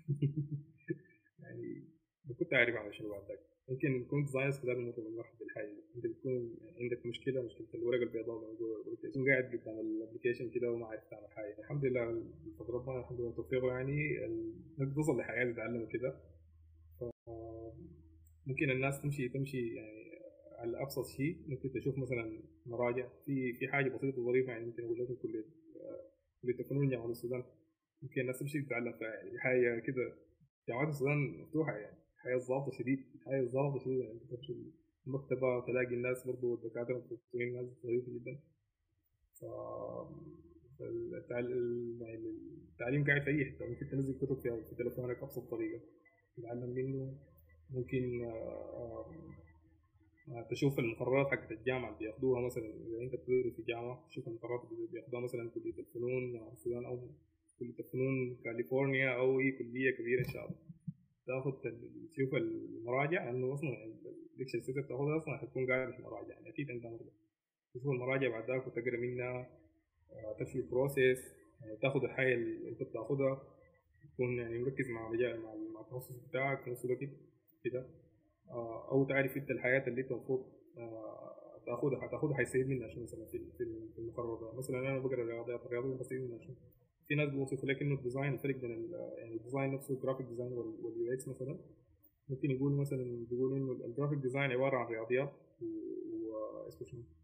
يعني ما كنت اعرف اعمل شنو بعد ذاك. يمكن كنت ديزاينرز كده بنمر بالمرحله الحاليه انت بتكون عندك مشكله مشكله الورقه البيضاء تكون قاعد قدام الابلكيشن كده وما عارف تعمل حاجه. الحمد لله بفضل ربنا الحمد لله توفيقه يعني الناس توصل لحياه تتعلم كده. ممكن الناس تمشي تمشي يعني على ابسط شيء ممكن تشوف مثلا مراجع في في حاجه بسيطه ظريفه. يعني ممكن اقول لكم كليه كليه الفنون جامعه السودان ممكن الناس تمشي تتعلم فيها. يعني حاجه كده جامعات السودان مفتوحه يعني حياه ظابطه شديد حياه ظابطه شديد. يعني تمشي المكتبه تلاقي الناس برضه الدكاتره مفتوحين ناس ظريفه جدا. ف التعليم يعني التعليم قاعد في اي حته. ممكن تنزل كتب في في تليفونك ابسط طريقه تتعلم منه. ممكن آه آه تشوف المقررات حقت الجامعة اللي بياخدوها. مثلا إذا أنت بتدرس في جامعة تشوف المقررات اللي بياخدوها مثلا كلية الفنون السودان أو كلية الفنون كاليفورنيا أو أي كلية كبيرة إن شاء الله. تاخد تشوف المراجع لأنه أصلا الليكشر سيت بتاخدها أصلا حتكون قاعدة في المراجع. يعني أكيد أنت مرجع تشوف المراجع بعد ذاك وتقرا منها آه تمشي البروسيس. يعني تاخد الحاجة اللي أنت بتاخدها تكون يعني مركز مع مجال مع مع التخصص بتاعك في نفس الوقت كده. او تعرف انت الحاجات اللي انت المفروض تاخدها هتاخدها هيستفيد منها شنو مثلا في في المقرر ده. مثلا انا بقرا الرياضيات الرياضيات بستفيد منها شنو. في ناس بيوصفوا لك انه الديزاين الفرق بين يعني الديزاين نفسه الجرافيك ديزاين واليو اكس مثلا. ممكن يقول مثلا بيقول انه الجرافيك ديزاين عباره عن رياضيات و اسمه شنو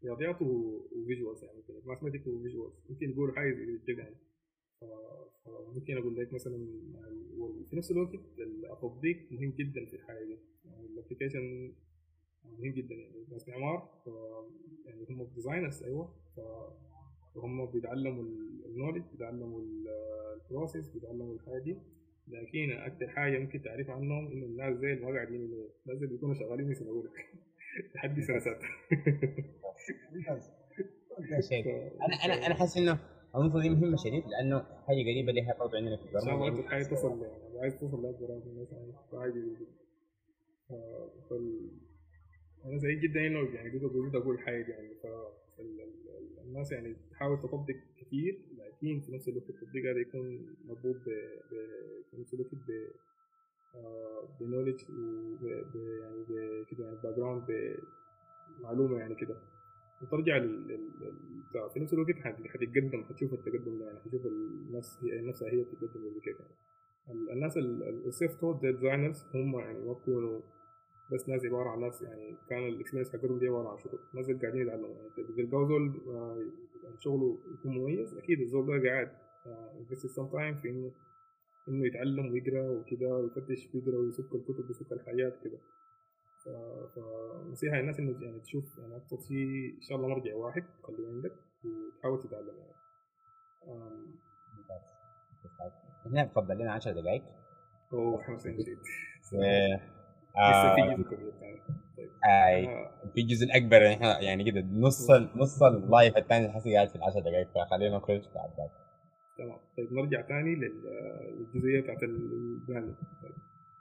رياضيات وفيجوالز، يعني ممكن ماثماتيك وفيجوالز ممكن يقولوا حاجه زي كده يعني. ف- فممكن اقول لك مثلا، وفي نفس الوقت التطبيق مهم جدا في الحاجه دي، يعني الابلكيشن مهم جدا. يعني ناس معمار ف- يعني هم ديزاينرز، ايوه، ف- فهم بيتعلموا النولج، بيتعلموا البروسيس، بيتعلموا الحاجه دي. لكن اكثر حاجه ممكن تعرف عنهم انه الناس زي اللي ما قاعدين، الناس اللي بيكونوا شغالين يسووا لك لحد سنه ممتاز. سته. ممتاز. ده شيء. انا ف- انا انا حاسس انه النقطه دي مهمه شديد، لانه حاجه قريبه لها برضه عندنا في ان شاء البرمجه الله انه انت الحياه تصل، يعني عايز توصل لاكبر عدد من الناس، يعني فعادي جدا. ف- فال- انا سعيد جدا انه يعني قدرت قدرت اقول حاجه دي يعني. فالناس يعني تحاول تطبق كثير، لكن في نفس الوقت التطبيق هذا يكون مربوط ب ب- في نفس الوقت ب بنولج، يعني كده يعني باك جراوند، بمعلومه يعني كده، وترجع لل لل- بتاع. في نفس الوقت حت- حتتقدم، حتشوف التقدم ده، يعني حتشوف الناس هي نفسها هي بتتقدم قبل كده يعني. ال- الناس السيلف تود ديزاينرز هم يعني ما بيكونوا بس ناس عبارة عن ناس يعني كان الاكسبيرينس حقتهم دي عبارة عن شغل، ناس اللي قاعدين يتعلموا. يعني تلقاه زول آه، يعني شغله يكون مميز، أكيد الزول ده قاعد ينفست سم تايم في إنه إنه يتعلم ويقرا وكده، ويفتش ويقرا ويسك الكتب ويسك الحاجات كده. ف فنصيحة للناس إنه يعني تشوف يعني أبسط شيء إن شاء الله مرجع واحد خليه عندك وتحاول تتعلم يعني. آم، ممتاز. هنا تفضل لنا عشر دقائق. أوه إحنا نسيت. و- لسه في آه جزء كبير يعني. طيب آي آه، في الجزء الاكبر يعني احنا يعني كده نص ال- نص اللايف الثاني حسي قاعد في العشر دقائق، فخلينا نخش بعد ذاك. تمام. طيب نرجع تاني لل- للجزئية بتاعت البراندنج. طيب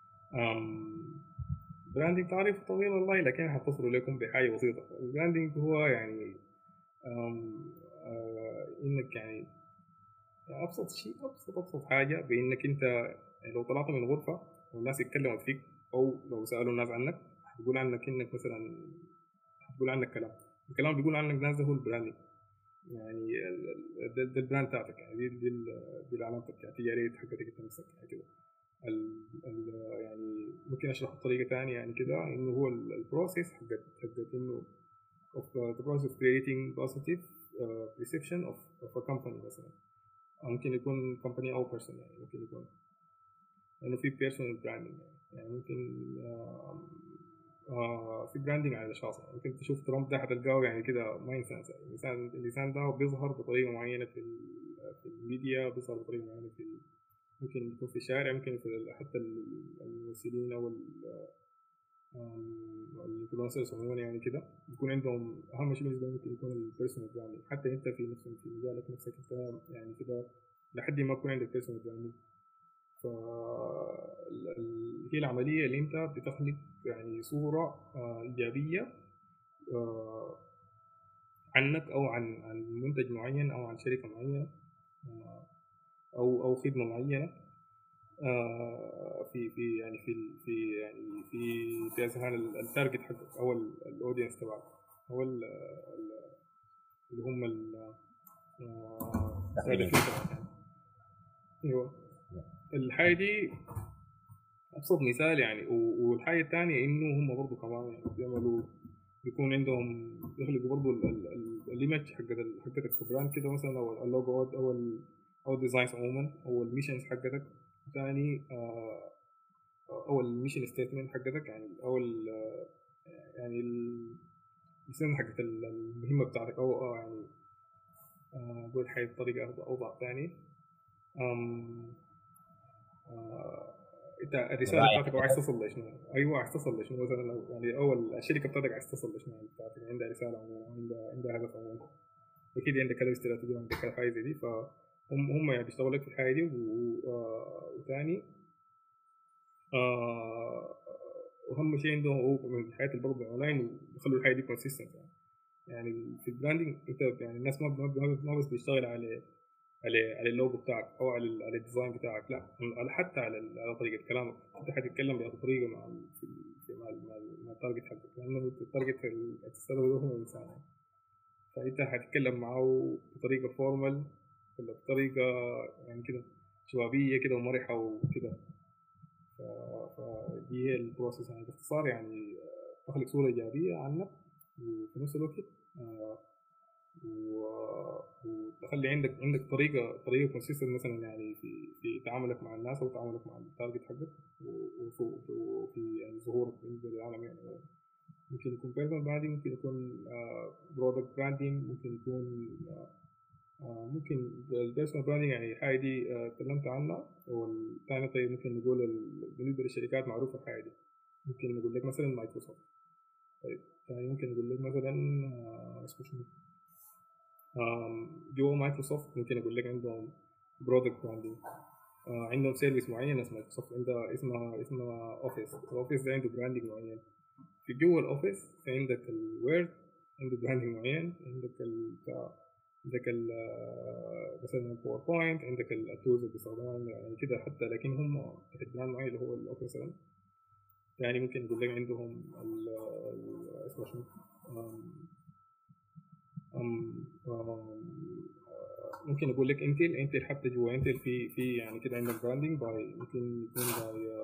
براندنج تعريف طويل والله، لكن هتصل لكم بحاجة بسيطة. البراندنج هو يعني أم، آه، إنك يعني يعني أبسط شيء، أبسط أبسط حاجة بإنك أنت يعني لو طلعت من غرفة والناس اتكلمت فيك، أو لو سألوا الناس عنك، هتقول عنك إنك مثلا، هتقول عنك كلام، الكلام بيقول عنك ناس، ده هو البراندنج. يعني ال- ال- ده, ده البراند بتاعتك، يعني دي دي, ال- دي علامتك التجارية حقتك انت نفسك يعني كده. ال ال يعني ممكن اشرح بطريقة تانية يعني كده، انه هو البروسيس حقت حقت انه of uh, the process of creating positive uh, perception of, of a company مثلا. أو ممكن يكون company أو person، يعني ممكن يكون لأنه في personal branding يعني, يعني ممكن آه آه في براندنج على الأشخاص. يعني ممكن تشوف ترامب ده هتلقاه يعني كده ما إنسان سهل. الإنسان الإنسان ده بيظهر بطريقة معينة في ال- في الميديا، بيظهر بطريقة معينة في ال- ممكن يكون في الشارع، ممكن في ال- حتى ال- الممثلين أو الانفلونسرز عموما يعني كده بيكون عندهم أهم شيء بالنسبة لهم ممكن يكون البيرسونال براندنج. حتى أنت في نفس في مجالك نفسك أنت يعني كده لحد ما يكون عندك بيرسونال براندنج. ف ال- ال- هي العملية اللي أنت بتخلق يعني صورة آه، إيجابية آه، عنك أو عن عن منتج معين أو عن شركة معينة آه، أو أو خدمة معينة آه، في في يعني في ال- في يعني في في أذهان ال- التارجت حقك أو الأودينس تبعك، أو ال- ال- اللي هم ال- آه، تقريبا. المستهدفين تبعك يعني. أيوه. الحاجة دي أبسط مثال يعني. و- والحاجة الثانية إنه هم برضو كمان يعني بيعملوا، بيكون عندهم يخلقوا برضو ال- ال- ال- الإيمج حقت ال- حقتك في البراند كده مثلا، أو اللوجوات أو ال أو الديزاينز عموما، أو الميشنز حقتك. تاني آه، أو الميشن ستيتمنت حقتك، يعني أو ال يعني ال- السنة حقت ال- المهمة بتاعتك، أو أو يعني آه، أقول حاجة بطريقة أوضح تاني. أم آه، انت الرساله الراعي بتاعتك او عايز حقتك. توصل لشنو؟ ايوه عايز توصل لشنو مثلا، لو يعني اول الشركه بتاعتك عايز توصل لشنو يعني بتاعتك، يعني عندها رساله عموما، عندها عندها هدف عموما، اكيد عندك كذا استراتيجيه، عندك كذا حاجه زي دي. فهم هم يعني بيشتغلوا لك في الحاجه دي. و- آه، وثاني آه، واهم شيء عندهم هو من الحياه اللي برضه اونلاين، يخلوا الحاجه دي كونسيستنت يعني. يعني في البراندنج انت يعني الناس ما ما ما بس بيشتغل على على على اللوجو بتاعك او على ال- على الديزاين بتاعك، لا، على حتى على ال- على طريقه كلامك. انت حتتكلم بهذه الطريقه مع ال- في ال- في مع ال- مع ال- مع التارجت حقك، لانه التارجت اللي هتستخدمه ده هو انسان يعني. فانت هتتكلم معه بطريقه فورمال ولا بطريقه يعني كده شبابيه كده ومرحه وكده. ف- فدي هي البروسيس يعني باختصار يعني. آه، تخلق صوره ايجابيه عنك، وفي نفس الوقت آه وتخلي عندك عندك طريقه طريقه كونسيستنت مثلا يعني في في تعاملك مع الناس او تعاملك مع التارجت حقك وفي يعني ظهورك بالنسبه للعالم يعني. ممكن يكون بيرسونال براندنج، ممكن يكون برودكت براندنج، ممكن يكون آه ممكن البيرسونال براندنج يعني الحاجه دي آه تكلمت عنها. والثاني طيب ممكن نقول بالنسبه للشركات معروفه الحاجه دي، ممكن نقول لك مثلا مايكروسوفت. طيب يعني ممكن نقول لك مثلا آه اسمه شنو جوا مايكروسوفت ممكن اقول لك عندهم برودكت براندنج. آه عندهم سيرفيس معين ناس مايكروسوفت عندها اسمها اسمها اوفيس. الاوفيس ده عنده براندنج معين. في جوا الاوفيس في عندك الوورد عنده براندنج معين، عندك ال عندك ال مثلا الباوربوينت، عندك التولز اللي بيستخدموها يعني كده حتى، لكن هم تحت براند معين اللي هو الاوفيس مثلا. يعني ممكن نقول لك عندهم ال اسمه شنو أم أم ممكن اقول لك انتل انتل حتى جوا انتل في في يعني كده عندهم براندنج باي ممكن يكون باي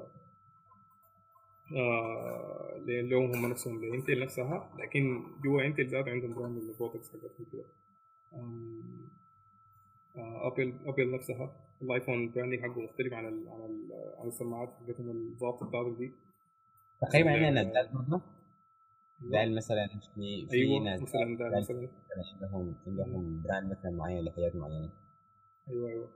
آه لان لهم هم نفسهم لانتل نفسها، لكن جوا انتل ذات عندهم براندنج للبرودكتس حقتهم كده. ابل ابل نفسها الايفون براندنج حقه مختلف عن ال عن ال عن السماعات حقتهم الضابطه بتاعتهم دي. تقريبا عندنا دال برضه. دال مثلا في في ايوه ناس مثلا دال مثلا عندهم عندهم براند مثلا معين لحاجات معينه. ايوه ايوه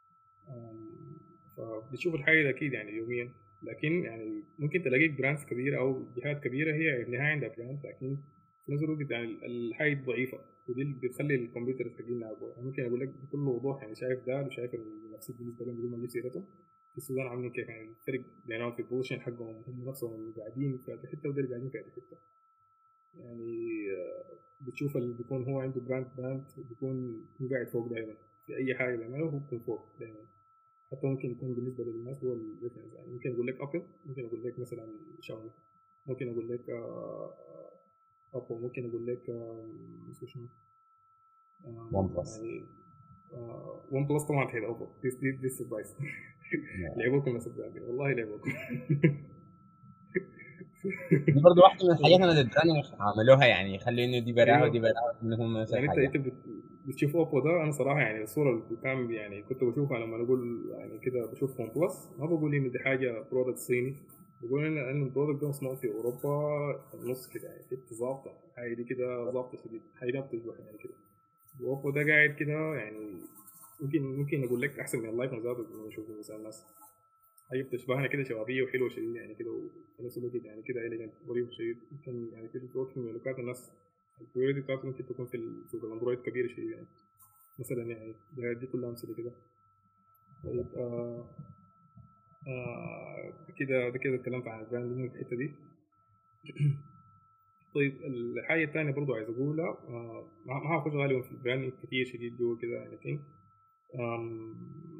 فبتشوف الحاجه اكيد يعني يوميا، لكن يعني ممكن تلاقيك براندز كبيره او جهات كبيره هي في النهايه عندها براند، لكن في نفس الوقت يعني الحاجه ضعيفه، ودي اللي بتخلي الكمبيوتر حقنا اقوى. يعني ممكن اقول لك بكل وضوح يعني شايف ده وشايف المنافسين بالنسبه لهم بدون ما اجيب سيرتهم في السودان عاملين كيف، يعني الفرق بينهم في البوزيشن حقهم هم نفسهم قاعدين في هذه الحته ودول قاعدين في هذه الحته. يعني بتشوف اللي بيكون هو عنده براند براند بيكون هو قاعد فوق دائما في اي حاجه بيعملها، هو بيكون فوق دائما. حتى ممكن يكون بالنسبه للناس هو الريفرنس. يعني ممكن اقول لك ابل، ممكن اقول لك مثلا شاومي، ممكن اقول لك ابل، ممكن اقول لك اسمه شنو ون بلس. يعني ون بلس طبعا هي ابل. ديس دي ديس سربرايز لعبوكم ناس والله لعبوكم. دي برضه واحده من الحاجات اللي البراندنج عملوها، يعني يخلوا انه دي براها ايوه ودي براها ان هم نفس يعني انت الحاجه. انت بتشوف اوبو ده، انا صراحه يعني الصوره اللي كان يعني كنت بشوفها لما اقول يعني كده بشوف ون بلس، ما بقول ان دي حاجه برودكت صيني، بقول ان ان البرودكت ده مصنوع في اوروبا النص كده يعني حته ظابطه، الحاجه دي كده ظابطه شديد، حاجه ما بتشبه يعني كده. واوبو ده قاعد كده يعني ممكن ممكن اقول لك احسن من الايفون ذاته لما اشوف مثلا الناس حاجه بتشبهنا كده شبابيه وحلوه شديد يعني كده، وفي نفس الوقت يعني كده اليجنت ظريف شديد. ممكن يعني في الوقت في ملكات الناس البريوريتي بتاعته ممكن تكون في سوق الاندرويد كبيره شديد يعني مثلا. يعني دي كلها امثله كده. طيب آه آه كده ده كده اتكلمت عن البراندنج في الحته دي. طيب الحاجه الثانيه برضو عايز اقولها، آه ما هاخش غالبا في البراندنج كتير شديد جوا كده يعني، لكن آه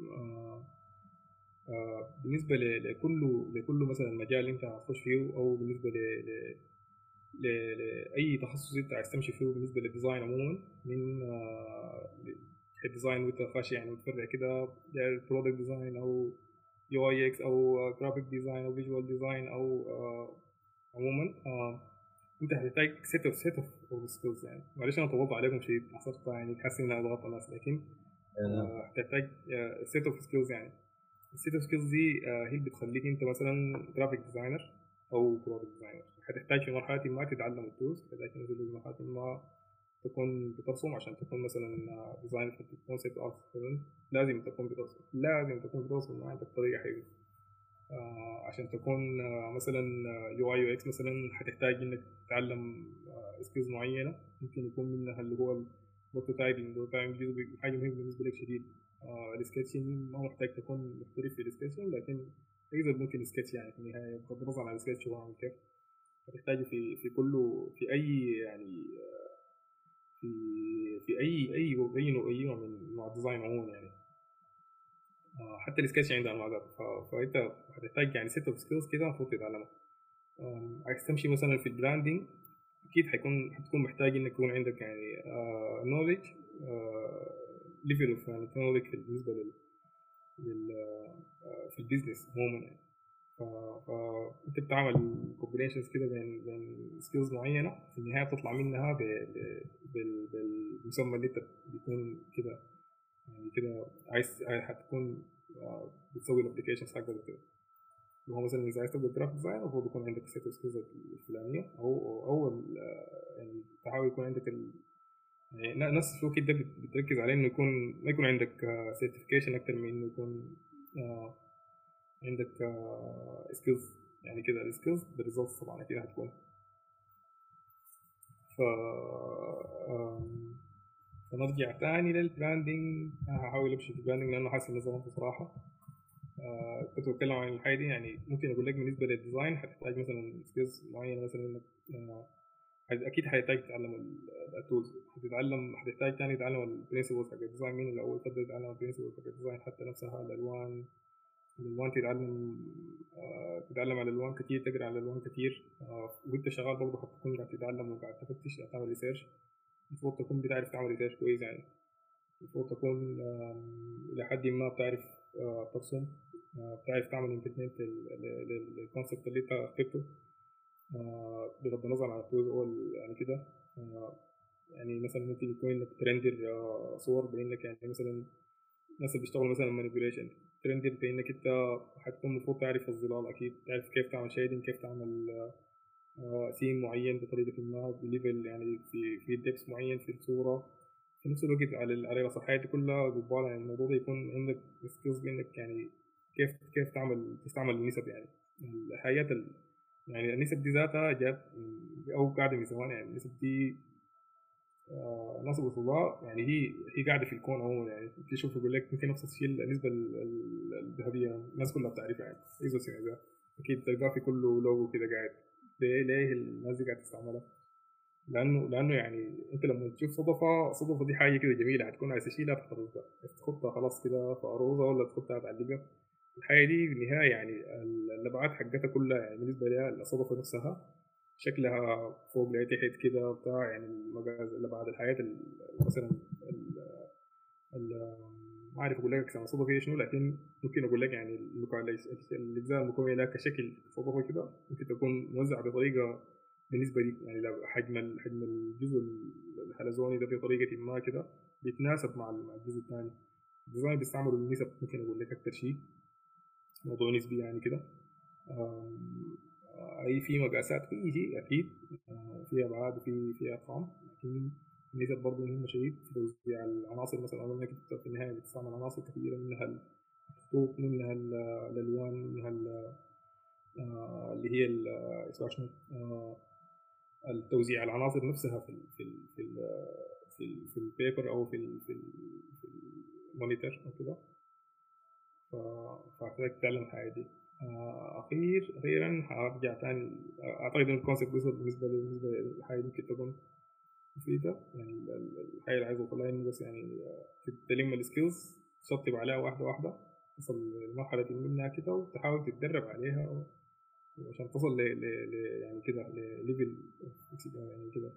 آه بالنسبه لكل لكل مثلا مجال انت هتخش فيه، او بالنسبه ل لاي تخصص انت عايز تمشي فيه بالنسبه للديزاين عموما، من آه الديزاين وانت خاشي يعني متفرع كده برودكت ديزاين او يو اي اكس او جرافيك ديزاين او فيجوال ديزاين او آه عموما آه انت هتحتاج سيت اوف سيت اوف سكيلز. يعني معلش انا طولت عليكم شيء حصلت يعني تحس اني ضغطت الناس، لكن آه هتحتاج سيت اوف سكيلز. يعني السيت اوف سكيلز دي آه هي اللي بتخليك انت مثلا جرافيك ديزاينر او برودكت ديزاينر. هتحتاج في مرحله ما تتعلم التولز، هتحتاج في مرحله ما تكون بترسم عشان تكون مثلا ديزاينر في الكونسيبت ارت. لازم تكون بترسم، لازم تكون بترسم ما عندك طريقه حلوه. آه عشان تكون آه مثلا يو اي يو اكس مثلا هتحتاج انك تتعلم آه سكيلز معينه، ممكن يكون منها اللي هو البروتوتايبنج. البروتوتايبنج حاجه مهمه بالنسبه لك شديد. آه السكتشنج ما محتاج تكون محترف في السكتشنج، لكن ايضا ممكن سكتش يعني في النهايه بغض النظر عن السكتش هو عامل كيف هتحتاجه في في كله في اي يعني في في اي اي اي نوع اي نوع من نوع الديزاين عموما يعني. آه حتى السكتش عندها انواع ذات، فانت هتحتاج يعني ست اوف سكيلز كده المفروض تتعلمها. عايز تمشي مثلا في البراندنج اكيد حيكون حتكون محتاج انك يكون عندك يعني نوليدج ليفل اوف يعني نوليدج بالنسبه لل لل في البيزنس عموما يعني. فانت بتعمل كومبينيشنز كده بين بين سكيلز معينه، في النهايه بتطلع منها ب... ب... بال... بالمسمى اللي انت بيكون كده يعني كده عايز حتكون آه، بتسوي الابلكيشنز حقك كده. هو مثلا اذا عايز تبدا جرافيك ديزاين المفروض يكون عندك سيت سكيلز الفلانيه، او او ال- يعني تحاول يكون عندك ال... يعني نفس الفلو كده بت- بتركز عليه انه يكون ما يكون عندك سيرتيفيكيشن اكتر من انه يكون آه، عندك سكيلز يعني كده. السكيلز بالريزلتس طبعا اكيد هتكون ف آم، فنرجع تاني للبراندنج. انا هحاول امشي في البراندنج لانه حاسس انه ظلمت صراحه. آه كنت بتكلم عن الحاجه دي، يعني ممكن اقول لك بالنسبه للديزاين هتحتاج مثلا سكيلز معينه، مثلا انك آه اكيد هتحتاج تتعلم التولز، هتتعلم هتحتاج تاني تتعلم البرنسبلز حق الديزاين من الاول، تبدا تتعلم البرنسبلز حق الديزاين حتى نفسها، الالوان الالوان تتعلم آه تتعلم على الالوان كتير، تقرا على الالوان كتير. آه وانت شغال برضه هتكون قاعد تتعلم وقاعد تفتش تعمل ريسيرش. المفروض تكون بتعرف تعمل ريسيرش كويس يعني. المفروض تكون آم، إلى حد ما بتعرف آه، ترسم، آه، بتعرف تعمل امبلمنت للكونسبت اللي انت اخترته، آه، بغض النظر عن التولز اول يعني كده. آه، يعني مثلا ممكن يكون انك ترندر آه، صور بانك يعني مثلا الناس اللي بيشتغلوا مثلا مانيبيوليشن، ترندر بانك انت حتكون المفروض تعرف الظلال، اكيد تعرف كيف تعمل شيدنج، كيف تعمل آه، سين معين بطريقة ما بليفل يعني في في ديبس معين في الصورة. في نفس الوقت على على الصفحات دي كلها بالبال، يعني الموضوع ده يكون عندك سكيلز بانك يعني كيف كيف تعمل تستعمل النسب يعني الحياة ال... يعني النسب دي ذاتها جات من- او قاعدة من زمان. يعني النسب دي آه نسب الله، يعني هي هي قاعدة في الكون عموما. يعني تشوف يقول لك يمكن نفس الشيء النسبة ال- ال- الذهبية الناس كلها بتعرفها يعني ايزو سينما، اكيد تلقاه في كله لوجو كده قاعد. ليه ليه الناس دي قاعدة تستعملها؟ لانه لانه يعني انت لما تشوف صدفه صدفه دي حاجه كده جميله، هتكون عايز تشيلها تحطها، تحطها خلاص كده في اروزه ولا تحطها تعلقها. الحاجه دي في النهايه يعني الابعاد حقتها كلها يعني بالنسبه لها الصدفه نفسها شكلها فوق لتحت كده بتاع يعني المجاز الابعاد الحياه ال- مثلا ال- ال- ما عارف اقول لك صدفه هي شنو، لكن ممكن اقول لك يعني المكون- الاجزاء المكونه لها كشكل صدفه كده ممكن تكون موزعه بطريقه بالنسبه لي يعني لو حجم ال- حجم الجزء الحلزوني ده بطريقه ما كده بيتناسب مع مع الجزء الثاني. الديزاين بيستعملوا النسب، ممكن اقول لك اكثر شيء موضوع نسبي يعني كده. آم، اي في مقاسات في شيء اكيد آه، في ابعاد وفي في ارقام، لكن النسب برضه مهمه شديد في توزيع العناصر. مثلا أقول لك أنت في النهايه بتستعمل عناصر كثيره، منها الخطوط، منها ال- الالوان، منها ال- آه، اللي هي ال- اسمها شنو آه، التوزيع العناصر نفسها في ال في ال في ال في, ال في البيبر او في ال في, ال في المونيتور او كده. ف- فاحتاج تتعلم الحاجة دي. آه، أخير أخيرا هرجع تاني. أعتقد إن الكونسيبت وصل بالنسبة لي، بالنسبة للحاجة دي ممكن تكون مفيدة. يعني ال- ال- الحاجة اللي عايز أوصلها إنه بس يعني آه، تلم السكيلز تشطب عليها واحدة واحدة، تصل لمرحلة منها كده وتحاول تتدرب عليها عشان تصل ل ل- ل- يعني كده لليفل يعني كده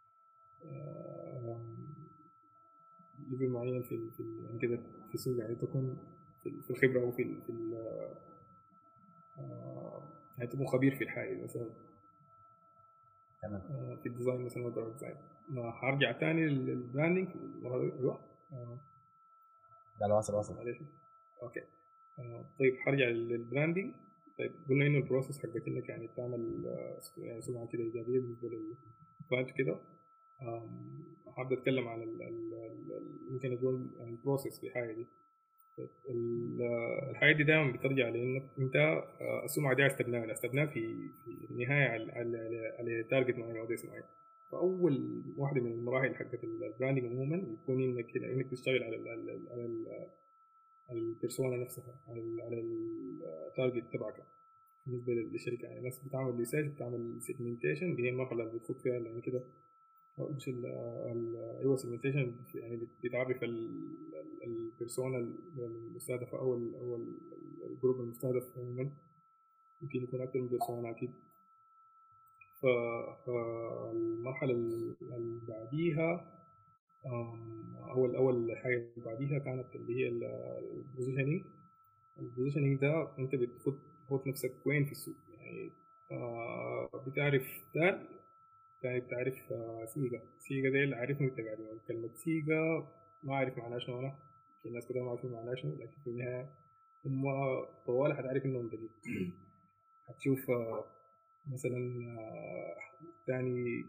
آه، ليفل معين في ال- في ال- يعني كده في السوق، يعني تكون في ال- في الخبرة وفي ال- في ال- آه، يعني تكون خبير في الحاجة مثلا تمام. آه، في الديزاين مثلا ولا ديزاين. هرجع تاني للبراندنج. ايوه آه، لا لا، واصل واصل. معلش. اوكي آه، طيب هرجع للبراندنج. طيب قلنا انه البروسيس حقت انك يعني تعمل آه، يعني سمعه كده ايجابيه بالنسبه للكلاينت كده. آم، هبدا اتكلم عن ال- ال- ال- ممكن اقول البروسيس في الحاجه دي. طيب ال- الحاجه دي دائما بترجع لانك انت آه، السمعه دي عايز تبناها عايز تبناها في في النهايه على على على تارجت معين او ديس معين. فاول واحده من المراحل حقت البراندنج عموما بتكون انك انك تشتغل على ال على ال على ال البيرسونا نفسها، على ال على التارجت تبعك بالنسبه للشركه. يعني الناس بتعمل ريسيرش، بتعمل سيجمنتيشن اللي هي المرحله اللي بتخوض فيها يعني كده أو مش ال ال- ايوه سيجمنتيشن، يعني بتعرف البيرسونا المستهدفه او ال او ال- الجروب المستهدف عموما. يمكن يكون اكثر من بيرسونا اكيد. ف- فالمرحله اللي بعديها آم، اول اول حاجه بعديها كانت اللي هي البوزيشننج. البوزيشننج ده انت بتخد تحط نفسك وين في السوق يعني. آه بتعرف دال يعني بتعرف آه سيجا سيجا دي اللي عارفني انت قاعد يعني كلمة سيجا ما أعرف معناها شنو. أنا الناس كلها ما عارفين معناها شنو، لكن في النهاية هم طوال حتعرف إنهم دقيق. هتشوف آه مثلا آه تاني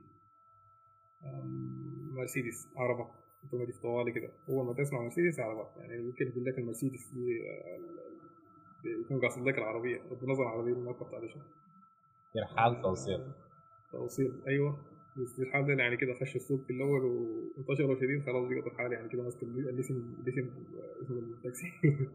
مرسيدس عربة اوتوماتيك طوالي كده. أول ما تسمع مرسيدس عربة يعني ممكن يقول لك المرسيدس دي يكون قاصد لك العربية بالنظر العربية ما كنت على شيء. إرحال توصيل توصيل أيوة. بس الحال ده يعني كده خش السوق في الأول وانتشروا شديد خلاص بقت الحال يعني كده ماسك الاسم الاسم اسم التاكسي.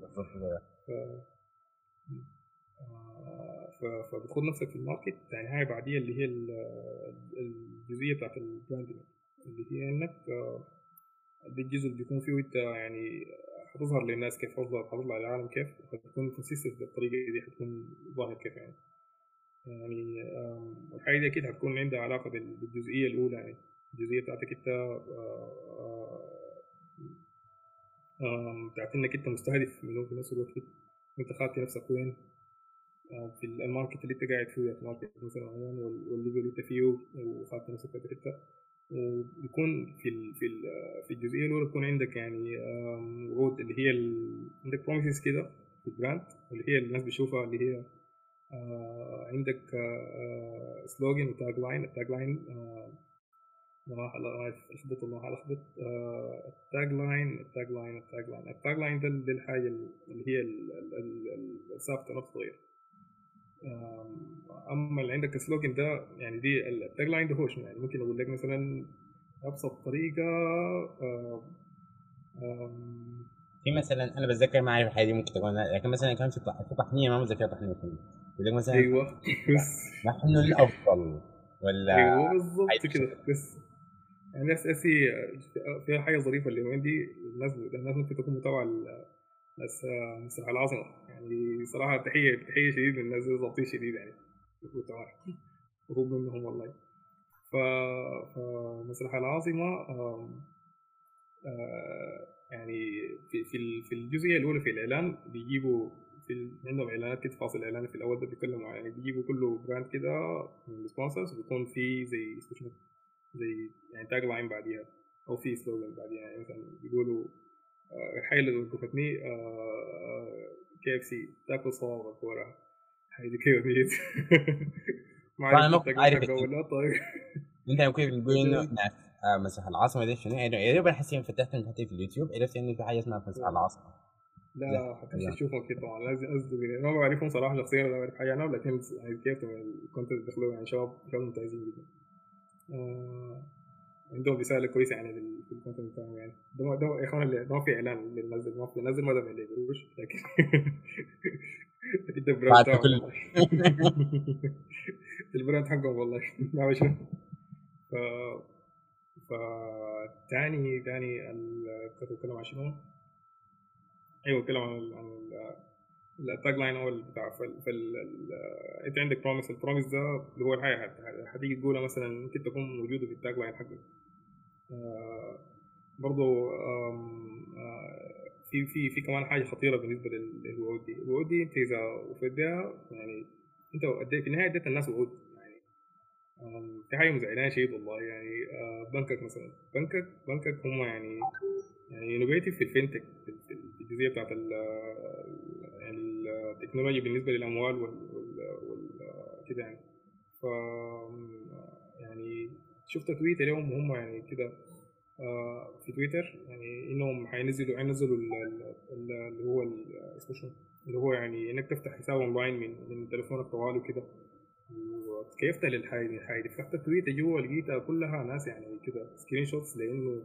فبتخد نفسك في الماركت يعني. هاي بعدية اللي هي الجزئية بتاعت البراندنج اللي هي انك دي الجزء اللي بيكون فيه انت يعني هتظهر للناس كيف، هتظهر هتطلع للعالم كيف، وهتكون كونسيستنت بالطريقة دي، هتكون ظاهر كيف يعني. يعني الحاجة دي أكيد هتكون عندها علاقة بالجزئية الأولى يعني الجزئية بتاعتك أنت بتاعت إنك أنت مستهدف منه في نفس الوقت. أنت خاطي نفسك وين في الماركت اللي أنت قاعد فيه، الماركت مثلا عموما والليفل اللي أنت فيه وخاطي نفسك في حتة. ويكون في ال في ال في الجزئية الأولى يكون عندك يعني وعود اللي هي عندك بروميسز كده في البراند، واللي هي الناس بيشوفها اللي هي آه عندك آه سلوجن وتاج لاين. التاج لاين ما راح اخبط الله على اخبط التاج لاين التاج لاين التاج لاين التاج لاين ده, ده الحاجه اللي هي الثابته ما بتتغير. اما اللي عندك سلوجن ده يعني دي التاج لاين ده هو شنو يعني. ممكن اقول لك مثلا ابسط طريقه آه في مثلا انا بتذكر معي الحاجه دي ممكن تكون، لكن مثلا كان في طحنيه ما متذكر طحنيه كله يقول لك مثلا ايوه بس نحن الافضل ولا ايوه بالضبط كده. بس يعني اساسي فيها حاجه ظريفه اللي وين دي الناس الناس ممكن تكون متابعه ناس مسرح العاصمه يعني. صراحه تحيه تحيه شديده للناس دي، ظابطين شديد يعني مطلوب منهم والله. ف فمسرح العاصمه آه يعني في في في الجزئيه الاولى في الاعلان بيجيبوا في عندهم اعلانات كده فاصل اعلان في الاول ده بيتكلموا يعني بيجيبوا كله براند كده من السبونسرز وبيكون في زي اسمه زي يعني تاج لاين بعديها او في سلوجن بعديها. يعني مثلا بيقولوا الحاجه اللي وقفتني كي اف سي تاكل صوابع كوره هذه كيف بيت ما انا ما عرفت كنت التاج عارف حقه ولا طيب. انت ممكن تقول انه ناس مسرح العاصمه دي شنو يعني. يا ريت حسين فتحت انت في اليوتيوب عرفت انه في حاجه اسمها مسرح العاصمه. لا حتى تشوفهم كده طبعا لازم اصدق ما بعرفهم صراحه شخصيا ولا بعرف حاجه عنهم، لكن يعني كيف كنت دخلوا يعني شباب شباب ممتازين جدا. آه عندهم رساله كويسه يعني في الكونتنت بتاعهم يعني. ده ده يا اخوان اللي ما في اعلان اللي نزل ما في نزل ما دام اللي يقولوش لكن ده البراند بتاعهم البراند حقهم والله ما شنو. ف ف تاني تاني كنت بتكلم عن شنو. ايوه بتكلم عن عن التاج لاين اول بتاع فال, فال... انت عندك بروميس. البروميس ده اللي هو الحاجه هتيجي تقولها مثلا ممكن تكون موجوده في التاج لاين حقك. آه برضو آه في في في كمان حاجه خطيره بالنسبه للوعود دي. الوعود دي انت اذا وفدها يعني انت في النهايه اديت الناس وعود يعني. في حاجه مزعلانه شديد والله يعني. آه بنكك مثلا بنكك بنكك هم يعني يعني انوفيتيف في الفينتك في الجزئيه بتاعت التكنولوجيا بالنسبه للاموال وال وال كده يعني. ف يعني شفت تويتر اليوم هم يعني كده آه في تويتر يعني انهم حينزلوا حينزلوا اللي هو اسمه شو اللي هو يعني انك تفتح حساب اونلاين من من تليفونك طوالي وكده. وكيف للحاجه دي الحاجه دي فتحت تويتر جوا لقيتها كلها ناس يعني كده سكرين شوتس لانه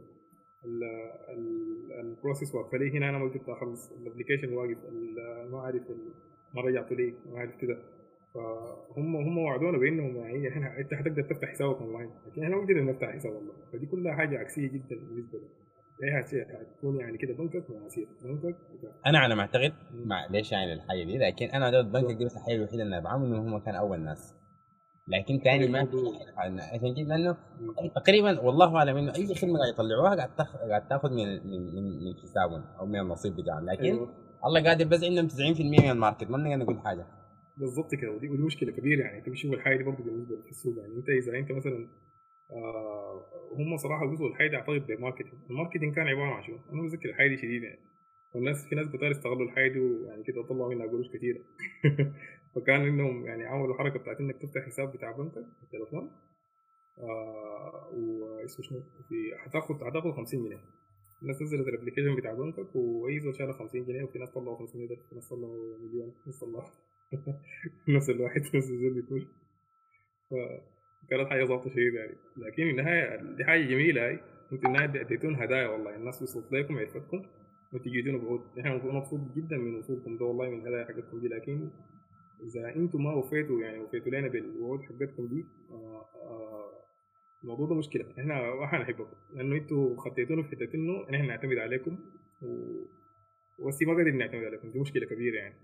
البروسيس واقفه لي هنا. انا ما قدرت اخلص الابلكيشن واقف ما عارف ما رجعته لي ما عارف كده. فهم هم وعدونا بانهم يعني احنا انت حتقدر تفتح حسابك اونلاين لكن احنا ما قدرنا نفتح حساب والله. فدي كلها حاجه عكسيه جدا بالنسبه لي. ايه هتكون يعني كده بنكك ومعاصير بنكك. انا على ما اعتقد مع ليش يعني الحاجه دي، لكن انا اعتقد بنكك دي بس الحاجه الوحيده اللي بعمل انه هم كان اول ناس، لكن تاني ما في عشان كده لانه تقريبا والله اعلم انه اي خدمه قاعد يطلعوها قاعد تاخذ قاعد تاخذ من من من, من حسابهم او من النصيب بتاعهم. لكن أيوة. الله قادر بس عندهم تسعين بالمية من الماركت ما نقدر نقول حاجه. بالضبط كده. ودي, ودي مشكله كبيره يعني. انت بتشوف الحاجه دي برضه بالنسبه في السوق يعني. انت اذا انت مثلا آه هم صراحه جزء الحاجه دي اعتقد بالماركتنج. الماركتنج كان عباره عن شنو؟ انا بذكر الحاجه دي شديد يعني. والناس في ناس بتقدر يستغلوا الحاجه دي ويعني كده طلعوا منها قروش كثيره. فكان انهم يعني عملوا الحركه بتاعت انك تفتح حساب بتاع بنكك في التليفون. آه واسمه شنو؟ في هتاخد هتاخد خمسين جنيه. الناس نزلت الابلكيشن بتاع بنكك واي زول شال خمسين جنيه، وفي ناس طلعوا خمسمية ألف، في ناس طلعوا مليون، في ناس طلعوا نفس الواحد نفس الزول يكون. فكانت حاجه ظابطه شديد يعني. لكن النهايه دي حاجه جميله هاي. انتوا النهايه اديتون هدايا والله. الناس وصلت لكم عرفتكم وانتوا جيتونا بعود. نحن مبسوط جدا من وصولكم ده والله، من الهدايا حقتكم دي. لكن اذا انتم ما وفيتوا يعني وفيتوا لنا بالوعود حقتكم دي، آه آه الموضوع ده مشكله. احنا ما حنحبكم لانه انتوا خطيتونا في حته انه نحن نعتمد عليكم و... وسي ما قادرين نعتمد عليكم. دي مشكله كبيره يعني.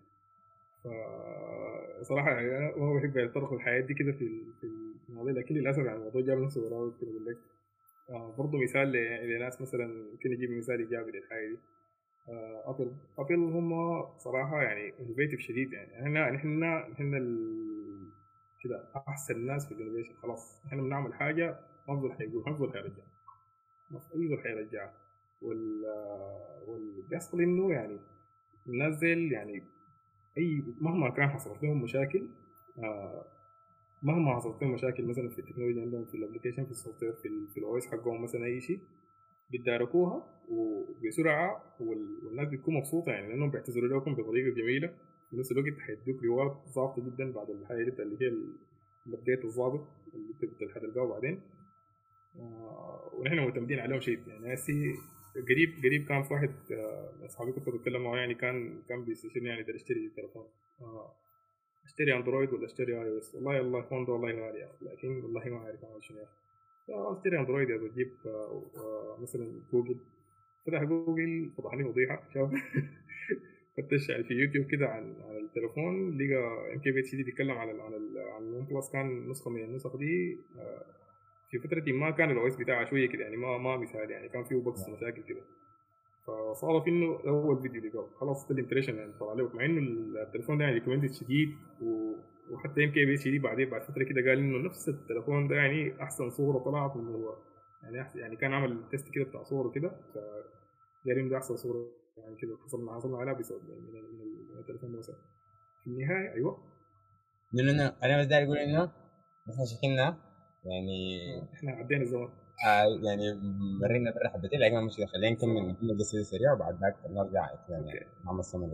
فصراحة يعني أنا ما بحب أتطرق الحياة دي كده في ال- في المواضيع. لكن للأسف يعني الموضوع جاب نفسه وراء كده بقول لك. آه برضه مثال ل- لناس مثلا ممكن نجيب مثال إيجابي للحاجة دي. آه أبل أبل هم صراحة يعني انوفيتيف شديد يعني. احنا نحن نحن ال- كده أحسن ناس في الانوفيشن. خلاص احنا بنعمل حاجة ما بزول حيقول، ما بزول حيرجع، ما في أي زول حيرجعها. وال واللي بيحصل إنه يعني الناس ديل يعني اي مهما كان حصلت لهم مشاكل، آه مهما حصلت لهم مشاكل مثلا في التكنولوجيا عندهم، في الابلكيشن، في السوفت وير، في ال في الاو اس حقهم مثلا اي شيء، بيتداركوها وبسرعه. وال- والناس بتكون مبسوطه يعني لانهم بيعتذروا لكم بطريقه جميله. في نفس الوقت حيدوك ريوارد ظابطه جدا بعد الحاجه دي اللي هي ال- الابديت الظابط اللي انت بتلحق بعدين. آه ونحن معتمدين عليهم شيء يعني. هسي قريب قريب كان في واحد آه، من اصحابي كنت بتكلم معاه يعني، كان كان بيستشيرني يعني ده اشتري تليفون. آه اشتري اندرويد ولا اشتري اي او اس؟ والله الله فون ده والله غالي يعني. لكن والله ما عارف اعمل شنو يعني. اشتري اندرويد يا بجيب آه، آه، مثلا جوجل. فتح جوجل فضح لي فضيحه شاف. فتش يعني في يوتيوب كده عن عن التليفون، لقى ام كي بي اتش دي بيتكلم عن ال عن ال عن الون بلس. كان نسخه من النسخ دي آه، في فترة ما كان الاو اس بتاعها شويه كده يعني، ما ما مثال يعني، كان فيه بوكس مشاكل كده. فصار في انه اول فيديو لقاه خلاص ده الامبريشن يعني طلع له، مع انه التليفون ده يعني ريكومندد شديد. و... وحتى ام كي بي اتش دي بعدين بعد فتره كده قال انه نفس التليفون ده يعني احسن صوره طلعت من هو يعني. أحسن يعني كان عمل تيست كده بتاع صوره كده، فقال انه ده احسن صوره يعني كده حصلنا حصلنا عليها بسبب يعني من, ال- من, من التليفون ده مثلا. في النهايه ايوه. لانه انا بس داير اقول انه احنا شكلنا يعني آه، احنا عدينا الزمن. آه يعني مرينا برا حبتين، لكن مش خلينا نكمل صراحه نكمل القصه دي سريع وبعد ذاك نرجع يعني اوكي. نعمل سمر.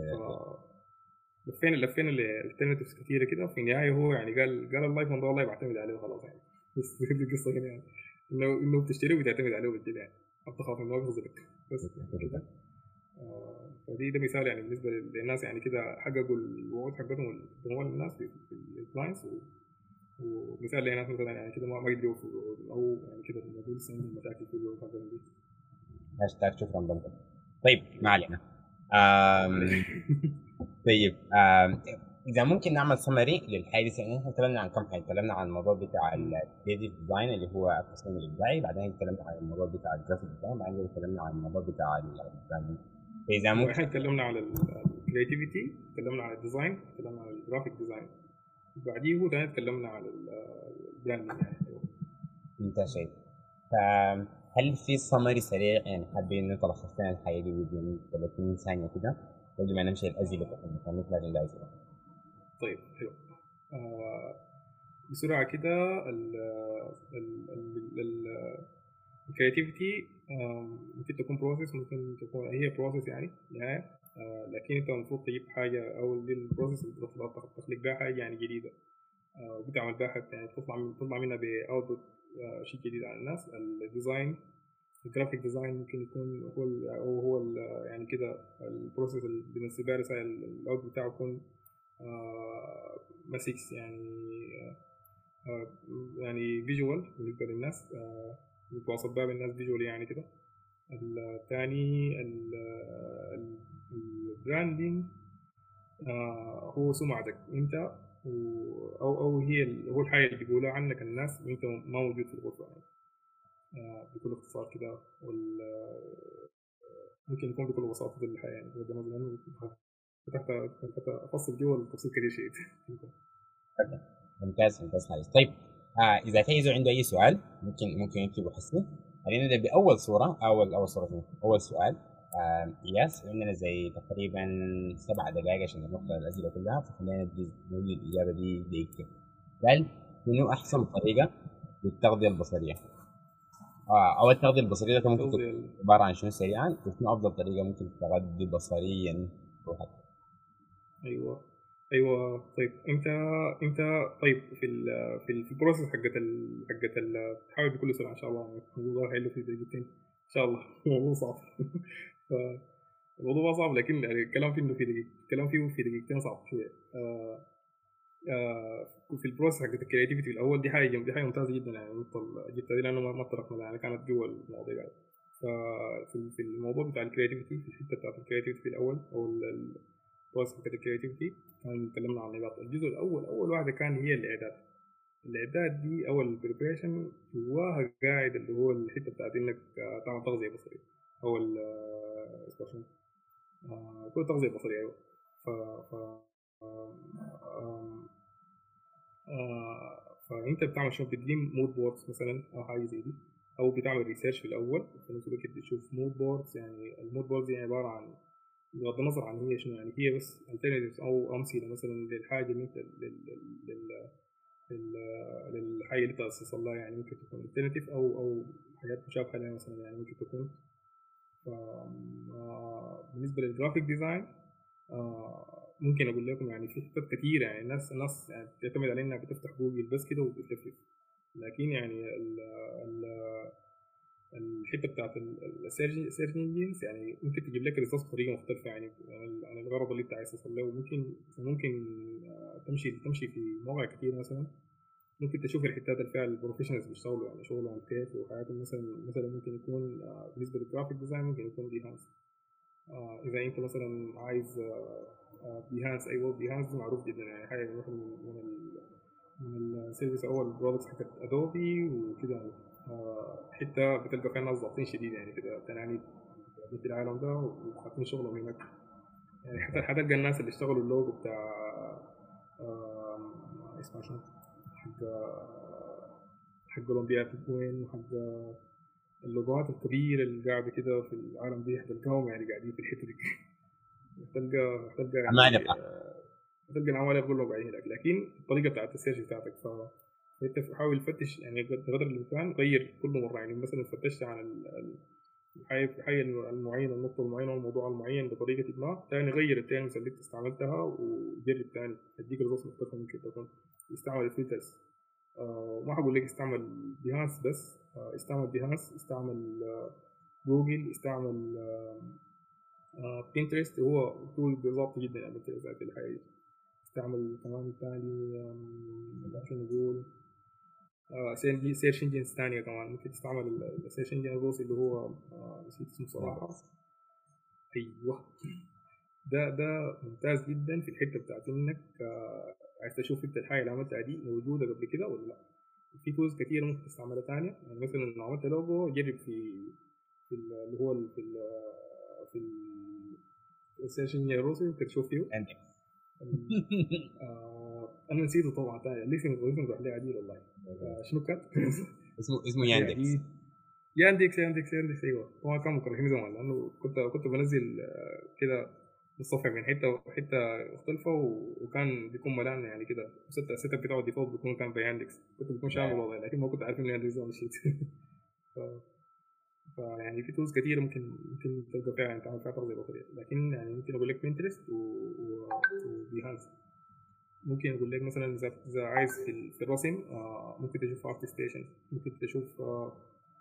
لفينا لفينا لالترناتيفز كتيره كده. وفي النهايه هو يعني قال قال الايفون ده والله بعتمد عليه خلاص يعني. بس دي القصه هنا يعني، انه انه بتشتريه وبتعتمد عليه بجد يعني. ما بتخاف انه يغزلك بس كده. آه فدي ده مثال يعني بالنسبه للناس يعني كده حققوا الوعود حقتهم والدموع للناس في في الكلاينتس. ومثال لناس مثلا يعني كده ما ما قدروا يوفوا الوعود، او يعني كده الموضوع لسه عندهم مشاكل في الوعود حقتهم دي. هاشتاج شكرا بنتك. طيب ما علينا. آم اوكي. طيب آم اذا ممكن نعمل سمري للحادثه، يعني احنا تكلمنا عن كم حاجه. تكلمنا عن الموضوع بتاع الكريتيف ديزاين اللي هو التصميم الابداعي، بعدين تكلمنا عن الموضوع بتاع الجرافيك ديزاين، بعدين تكلمنا عن الموضوع بتاع البراندنج. فاذا هو ممكن احنا اتكلمنا على الكرياتيفيتي، اتكلمنا على الديزاين، اتكلمنا على الجرافيك ديزاين. بعديه هو تاني اتكلمنا على البراندنج يعني. انت شايف، فهل في سمري سريع يعني حابين نتلخص لنا الحياه دي within ثلاثين ثانيه كده قبل ما نمشي الاسئله بتاعتنا؟ فنطلع للاسئله. طيب حلو. آه بسرعة كده. ال ال ال ال الكرياتيفيتي ممكن تكون بروسيس، ممكن تكون هي بروسيس يعني نهاية. آه لكن انت المفروض تجيب حاجة، او دي البروسيس اللي بتخلق تخلق بها حاجة يعني جديدة. آه بتعمل بها حتى يعني تطلع من تطلع منها باوتبوت آه شيء جديد على الناس. الديزاين، الجرافيك ديزاين ممكن يكون هو ال او هو ال يعني كده البروسيس اللي بالنسبة لي الاوتبوت بتاعه يكون آه مسيكس يعني. آه يعني فيجوال بالنسبة للناس، آه بتواصل بها بالناس فيجوال يعني كده. الثاني البراندنج، آه هو سمعتك انت و- او او هي ال- هو الحاجه اللي بيقولوها عنك الناس وانت ما موجود في الغرفه يعني. آه بكل اختصار كده. وال- ممكن يكون بكل بساطه دي الحياه يعني. بغض النظر عنه فتحت فتحت افصل جوا التفصيل كثير شيء. ممتاز ممتاز خالص. طيب آه اذا تيزو عنده اي سؤال ممكن ممكن يكتبه حسني. خلينا نبدا باول صوره. اول اول صوره شنو؟ اول سؤال. آه ياس عندنا زي تقريبا سبع دقائق عشان نقرا الاسئله كلها، فخلينا نقول الاجابه دي دقيقتين. قال شنو احسن طريقه للتغذيه البصريه؟ آه او التغذيه البصريه ده ممكن تكون عباره عن شنو سريعا، وشنو افضل طريقه ممكن تغذي بصريا روحك؟ ايوه ايوه طيب انت انت طيب في ال في ال في البروسيس حقت ال حقت ال تحاول بكل سرعه ان شاء الله. الموضوع حلو في دقيقتين ان شاء الله. الموضوع صعب. الموضوع صعب، لكن يعني الكلام فيه انه في دقيقة الكلام فيه في دقيقتين صعب شويه. آه آه في البروسيس حقت الكرياتيفيتي الاول دي حاجه دي حاجه ممتازه جدا يعني. النقطه جبتها دي لانه ما طرقنا يعني كانت جوا المواضيع يعني. ففي في الموضوع بتاع الكرياتيفيتي في الحته بتاعت الكرياتيفيتي في الاول او البروسيس حقت الكرياتيفيتي كان تكلمنا عن نقاط. الجزء الاول اول واحده كان هي الاعداد. الاعداد دي او البريبريشن جواها قاعد اللي هو الحته بتاعت انك تعمل تغذيه بصريه او ال كل تغذيه بصريه. ايوه ف ف آه فانت بتعمل شنو؟ بتدين مود بوردز مثلا او حاجه زي دي، او بتعمل ريسيرش في الاول في نفس الوقت بتشوف مود بوردز. يعني المود بوردز دي عباره عن بغض النظر عن هي شنو، يعني هي بس alternatives او امثله مثلا للحاجه اللي انت لل لل للحاجه اللي انت تصل لها. يعني ممكن تكون alternative او او حاجات مشابهه لها مثلا. يعني ممكن تكون بالنسبه للجرافيك ديزاين ممكن اقول لكم يعني في حتت كتير. يعني الناس الناس يعني تعتمد على انها بتفتح جوجل بس كده وبتلفلف، لكن يعني ال ال الحته بتاعت السيرش انجنز يعني ممكن تجيب لك ريسورس بطريقه مختلفه يعني عن الغرض اللي انت عايز توصل له. وممكن ممكن تمشي تمشي في مواقع كتير مثلا. ممكن تشوف الحتات اللي فيها البروفيشنالز بيشتغلوا يعني شغلهم كيف وحياتهم. مثلا مثلا ممكن يكون بالنسبه للجرافيك ديزاين ممكن يكون بيهانس. اذا انت مثلا عايز بيهانس، ايوه بيهانس معروف جدا يعني حاجه من من من السيرفيس او البرودكتس حقت ادوبي وكده يعني. حتى بتلقى فيها ناس ضابطين شديد يعني كده تنانيت في العالم ده وحاطين شغلهم هناك. يعني حتى حتلقى الناس اللي اشتغلوا اللوجو بتاع اسمه شنو حق حق اولمبياد وين وحق اللوجوات الكبيرة اللي قاعدة كده في العالم دي هتلقاهم يعني قاعدين في الحتة دي. هتلقى هتلقى يعني هتلقى العملاء كلهم قاعدين هناك. لكن الطريقة بتاعت السيرش بتاعتك فانت حاول تفتش يعني قدر الامكان غير كل مرة. يعني مثلا فتشت عن الحاجة الحاجة المعينة النقطة المعينة والموضوع المعين بطريقة ما، تاني غير التاني مثلا اللي انت استعملتها وجرب تاني هديك ريزولت مختلفة. ممكن تكون استعمل الفلترز. آه ما حقول لك استعمل بيهانس بس. آه استعمل بيهانس، استعمل آه جوجل، استعمل بينترست. هو تول بالضبط جدا يعني بتاعت الحاجة دي. استعمل كمان تاني ممكن نقول سيرش انجنز ثانية كمان. ممكن تستعمل السيرش انجن الروسي اللي هو نسيت اسمه صراحة. ايوه ده ده ممتاز جدا في الحتة بتاعت انك عايز تشوف انت الحاجة اللي عملتها دي موجودة قبل كده ولا لا. في تولز كتير ممكن تستعملها تانية. يعني مثلا لو عملت لوجو جرب في في اللي هو في ال في السيرش انجن الروسي ممكن تشوف فيه. آه انا نسيته طبعا تاني. الاسم الاسم راح لي عديل والله. آه شنو كان؟ اسمه اسمه ياندكس. ياندكس ياندكس ياندكس ايوه. طبعا كان مكرهين زمان لانه كنت كنت بنزل كده الصفحه من حته حته مختلفه وكان بيكون ملان يعني كده. ستة السيت اب بتاعه الديفولت بيكون كان بياندكس. كنت بكون شامل والله لكن ما كنت عارف انه ياندكس ده شيء. ف فيعني في تولز كتير ممكن ممكن تلقى فيها يعني تعمل فيها تغذيه بصريه. لكن يعني ممكن اقول لك بينترست وبيهانس. ممكن اقول لك مثلا اذا عايز في, في الرسم آه ممكن تشوف ارت ستيشن. ممكن تشوف آه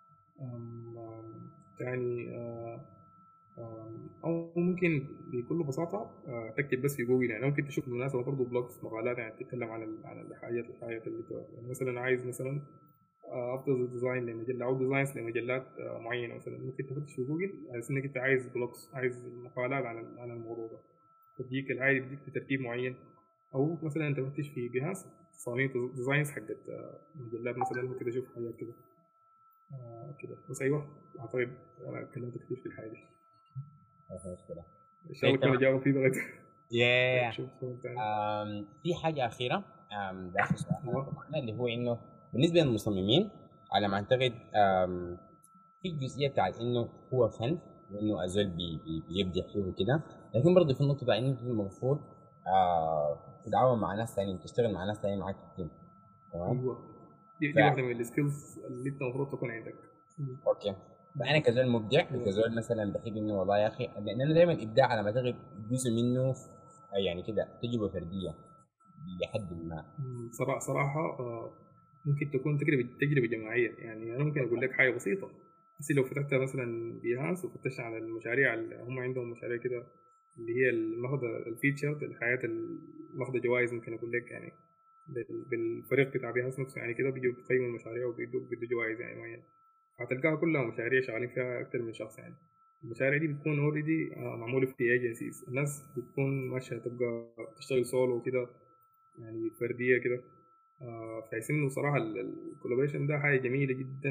يعني آه او ممكن بكل بساطه آه تكتب بس في جوجل. يعني ممكن تشوف بالمناسبه برضه بلوجز مقالات يعني تتكلم عن عن الحاجات الحاجات اللي يعني مثلا عايز مثلا افضل ديزاين لمجله او ديزاينز لمجلات آه معينه. مثلا ممكن تفتش في جوجل على انك انت عايز بلوجز عايز مقالات عن عن الموضوع ده تديك العادي بديك بترتيب معين. او مثلا انت تفتش في بيهانس صانع ديزاينز حقت مجلات مثلا ممكن تشوف حاجات كده آه كده بس. ايوه اعتقد انا اتكلمت كثير في الحاجه دي. مشكله ان شاء الله تكون اجابه في درجه. يا شوف شوف تاني. أم، في حاجة أخيرة أم، ده آخر سؤال أيوة. معنا، اللي هو إنه بالنسبة للمصممين على ما أعتقد أم، في الجزئية بتاعت إنه هو فن وإنه أزول بي بي بيبدع فيه وكده، لكن برضه في النقطة بتاعت إنه أنت المفروض آه، تتعاون مع ناس تانيين، تشتغل مع ناس تانيين معاك في التيم. تمام. ايوه، دي, ف دي واحده من السكيلز اللي انت المفروض تكون عندك. اوكي، فانا كزول مبدع ايوه. وكزول مثلا بحب انه والله يا اخي، لان انا دائما الابداع على ما اعتقد جزء منه ف- يعني كده تجربه فرديه لحد ما. مم، صراحه صراحه آه، ممكن تكون تجربه تجربه جماعيه. يعني انا ممكن اقول لك حاجه بسيطه، بس لو فتحت مثلا بيهانس وفتشت على المشاريع اللي هم عندهم مشاريع كده اللي هي الماخذه الفيتشر الحياه الماخذه جوائز، ممكن اقول لك يعني بال- بالفريق بتاع بيهانس نفسه يعني كده بيجوا بيقيموا المشاريع وبيدوا بيدوا جوائز يعني معينه. هتلقاها كلها مشاريع شغالين فيها اكثر من شخص يعني. المشاريع دي بتكون اوريدي معموله في ايجنسيز، الناس بتكون ماشيه تبقى تشتغل سولو وكده يعني فرديه كده. آه فحيث انه صراحه الكولابريشن ده حاجه جميله جدا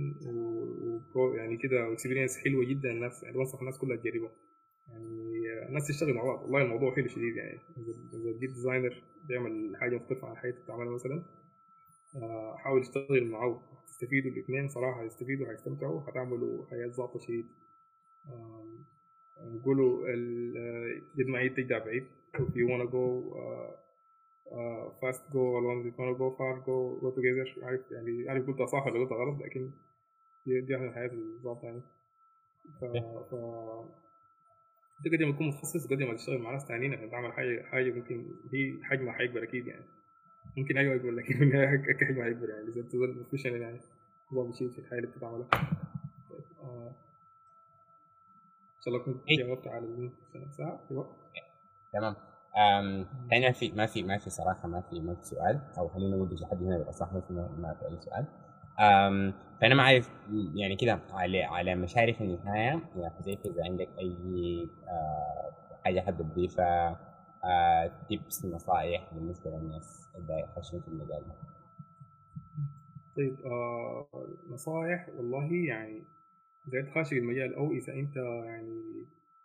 و و- يعني كده اكسبيرينس حلوه جدا. الناس يعني بنصح الناس كلها تجربها يعني. آه، الناس تشتغل مع بعض، والله الموضوع حلو شديد يعني. اذا إذا جيت ديزاينر بيعمل حاجه مختلفه عن حاجه بتعملها مثلا، آه، حاول تشتغل معه، تستفيدوا الاثنين صراحه، هيستفيدوا هيستمتعوا هتعملوا حياه ظابطه شديد. آم، نقولوا ال- آه، قد ما هي تقدر بعيد. if you wanna go uh, uh, fast go alone, if you wanna go far go go together. عارف يعني، عارف قلتها صح ولا قلتها غلط، لكن دي دي الحياة بالظبط يعني. ف ف انت قد ما تكون متخصص قد ما تشتغل مع ناس تانيين عشان تعمل حاجة حاجة ممكن هي حجمها حيكبر أكيد يعني. ممكن أيوة يقول لك إن هي حج- حجمها حيكبر يعني إذا تظل بروفيشنال يعني تظل شيء في الحاجة اللي بتتعملها. آه، إن شاء الله كنت إيه، جاوبت على السنة ساعة. أيوة. تمام. أم ثاني ما في ما في ما في صراحه ما في ما في سؤال، او خلينا نقول لحد هنا يبقى صح، ما في ما في اي سؤال. أم فانا ما عارف يعني كده على على مشارف النهايه يا حذيفه، اذا عندك اي آه، حاجه حابب تضيفها، آه، تيبس نصائح بالنسبه للناس اللي خاشين في المجال ده. طيب آه نصائح والله يعني، إذا أنت خاشي المجال أو إذا أنت يعني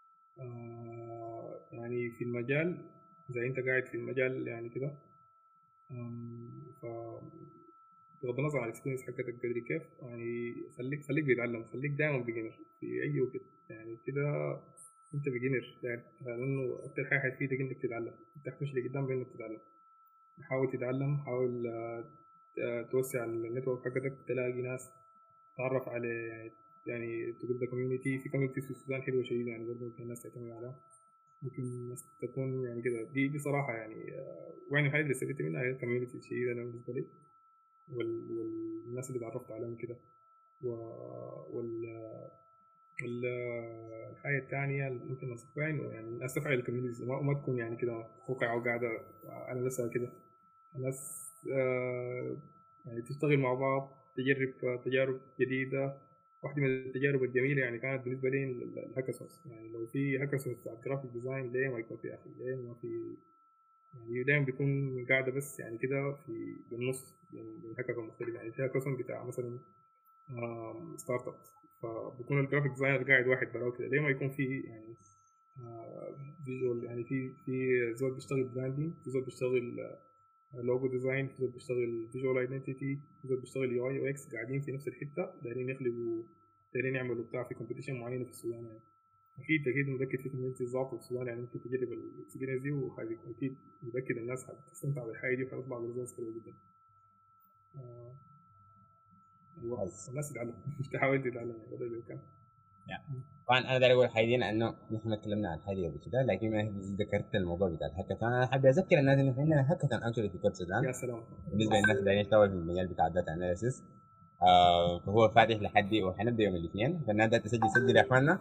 آه يعني في المجال، إذا أنت قاعد في المجال يعني كده، آم، ف بغض النظر عن الاكسبيرينس حقتك قدري كيف يعني، خليك خليك بيتعلم، خليك دائما بيجنر في أي وقت يعني كده. أنت بيجنر يعني، لأنه أكتر حاجة حتفيدك إنك تتعلم، أنت مش لقدام بإنك تتعلم. حاول تتعلم، حاول آه، توسع النتورك حقتك، تلاقي ناس تعرف على يعني يعني تقول ده كوميونيتي، في كوميونيتي في السودان حلوة شديدة يعني، برضه ممكن الناس تعتمد عليها. ممكن الناس تكون يعني كده، دي دي صراحة يعني آه، وين الحاجة اللي استفدت منها هي الكوميونيتي الشديدة أنا بالنسبة لي، وال... والناس اللي تعرفت عليهم كده. و... وال... وال... الحاجة الثانية اللي ممكن أنصح بها إنه يعني الناس تفعل الكوميونيتيز، وما وما تكون يعني كده فقع وقاعدة على نفسها كده. الناس آه، يعني تشتغل مع بعض، تجرب آه، تجارب جديدة. واحدة من التجارب الجميلة يعني كانت بالنسبة لي ال- الهاكاثونز. يعني لو في هاكاثونز بتاع الجرافيك ديزاين ليه ما يكون في أخي، ليه ما في يعني. دايما بيكون قاعدة بس يعني كده في بالنص يعني من هاكاثون مختلف يعني. في هاكاثون بتاع مثلا ستارت اب، فبيكون الجرافيك ديزاينر قاعد واحد براو كده، ليه ما يكون في يعني فيجوال يعني، في في زول بيشتغل براندنج، في زول بيشتغل لوجو ديزاين، في زول بيشتغل فيجوال ايدنتيتي، في زول بيشتغل يو اي يو اكس، قاعدين في نفس الحته دايرين يخلقوا، دايرين يعملوا بتاع في كومبيتيشن معينه في السودان يعني. اكيد اكيد متاكد في كوميونتي ظابطه في السودان يعني، ممكن تجرب الاكسبيرينس دي، وهذه اكيد متاكد الناس هتستمتع بالحاجه دي وهتطلع بريزلتس حلوه جدا. آه، ايوه بس الناس تتعلم تحاول تتعلم يعني قدر الامكان. يعني طبعا انا داير اقول حاجه، لانه نحن تكلمنا عن حاجه قبل كده، لكن ما ذكرت الموضوع بتاع الهاكاثون. انا حابب اذكر الناس انه في عندنا هاكاثون اكشولي في كورس السودان يا سلام. بالنسبه للناس اللي يشتغل في المجال بتاع الداتا اناليسيس. آه فهو فاتح لحد وحنبدا يوم الاثنين، فالناس ده تسجل سجل يا اخواننا.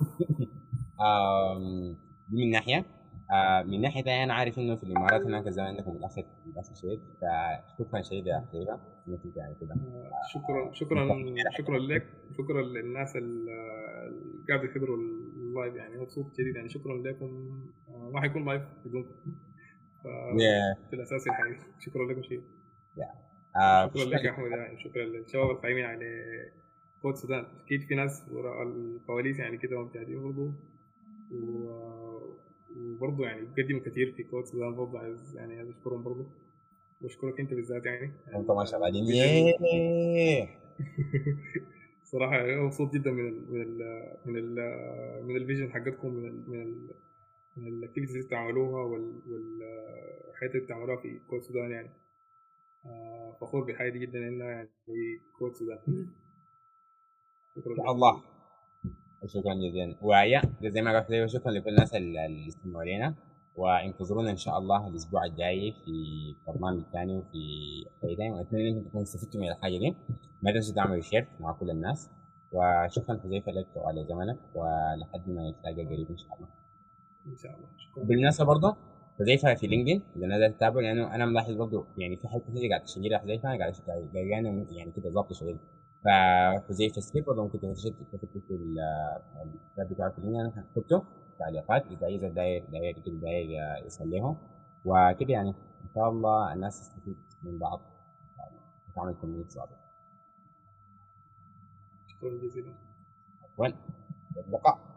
آم، دي من ناحيه. آه من ناحيه ثانيه انا عارف انه في الامارات هناك زمان عندكم متاخر متاخر شديد، فشكرا شديد يا حبيبه انك انت يعني كده آه، شكرا شكرا شكرا لك، شكرا للناس اللي قاعدوا يحضروا اللايف يعني، مبسوط جديد يعني. شكرا لكم. آه، ما حيكون لايف بدونكم. Yeah. في الاساس الحقيقي شكرا لكم شيء. Yeah. آه شكرا شكرا لك يا احمد يعني، شكرا للشباب القايمين على كود السودان. اكيد في ناس وراء الكواليس يعني كده مبتعدين برضه، و... وبرضه يعني بيقدم كثير في كود السودان. برضه عايز يعني عايز اشكرهم برضه، واشكرك انت بالذات يعني انت ما شغالين الفيجن. ياه. صراحة أنا مبسوط جدا من ال من ال من ال من الفيجن حقتكم، من ال من ال من الاكتيفيتيز اللي بتعملوها والحاجات اللي بتعملوها في كود السودان يعني. آه، فخور بحاجة دي جدا انها يعني في كود السودان. شكرا ان شاء لك. الله. شكرا جزيلا ويا زي ما قلت لك، شكرا لكل الناس اللي استمعوا لنا، وانتظرونا ان شاء الله الاسبوع الجاي في برنامج ثاني وفي حاجه ثانيه، واتمنى انكم تكونوا استفدتوا من الحاجه دي. ما تنسوا تعملوا شير مع كل الناس، وشكرا حذيفه لك وعلى زمنك، ولحد ما نتلاقى قريب ان شاء الله. ان شاء الله. شكرا. بالمناسبه برضه حذيفه في لينكدين اذا نزلت تتابعه، لانه انا ملاحظ برضه يعني في حاجات كتير قاعد تشجيع حذيفه، انا قاعد قاعد يعني يعني كده ظابط شغل. فحذيفه سكيب برضه ممكن تخش تكتب في الكتاب بتاعه في لينكدين، انا كتبته تعليقات اذا اذا داير داير كده داير يصل لهم وكده يعني. ان شاء الله الناس تستفيد من بعض وتعمل كوميونتي صادق. شكرا جزيلا. وين؟ اللقاء.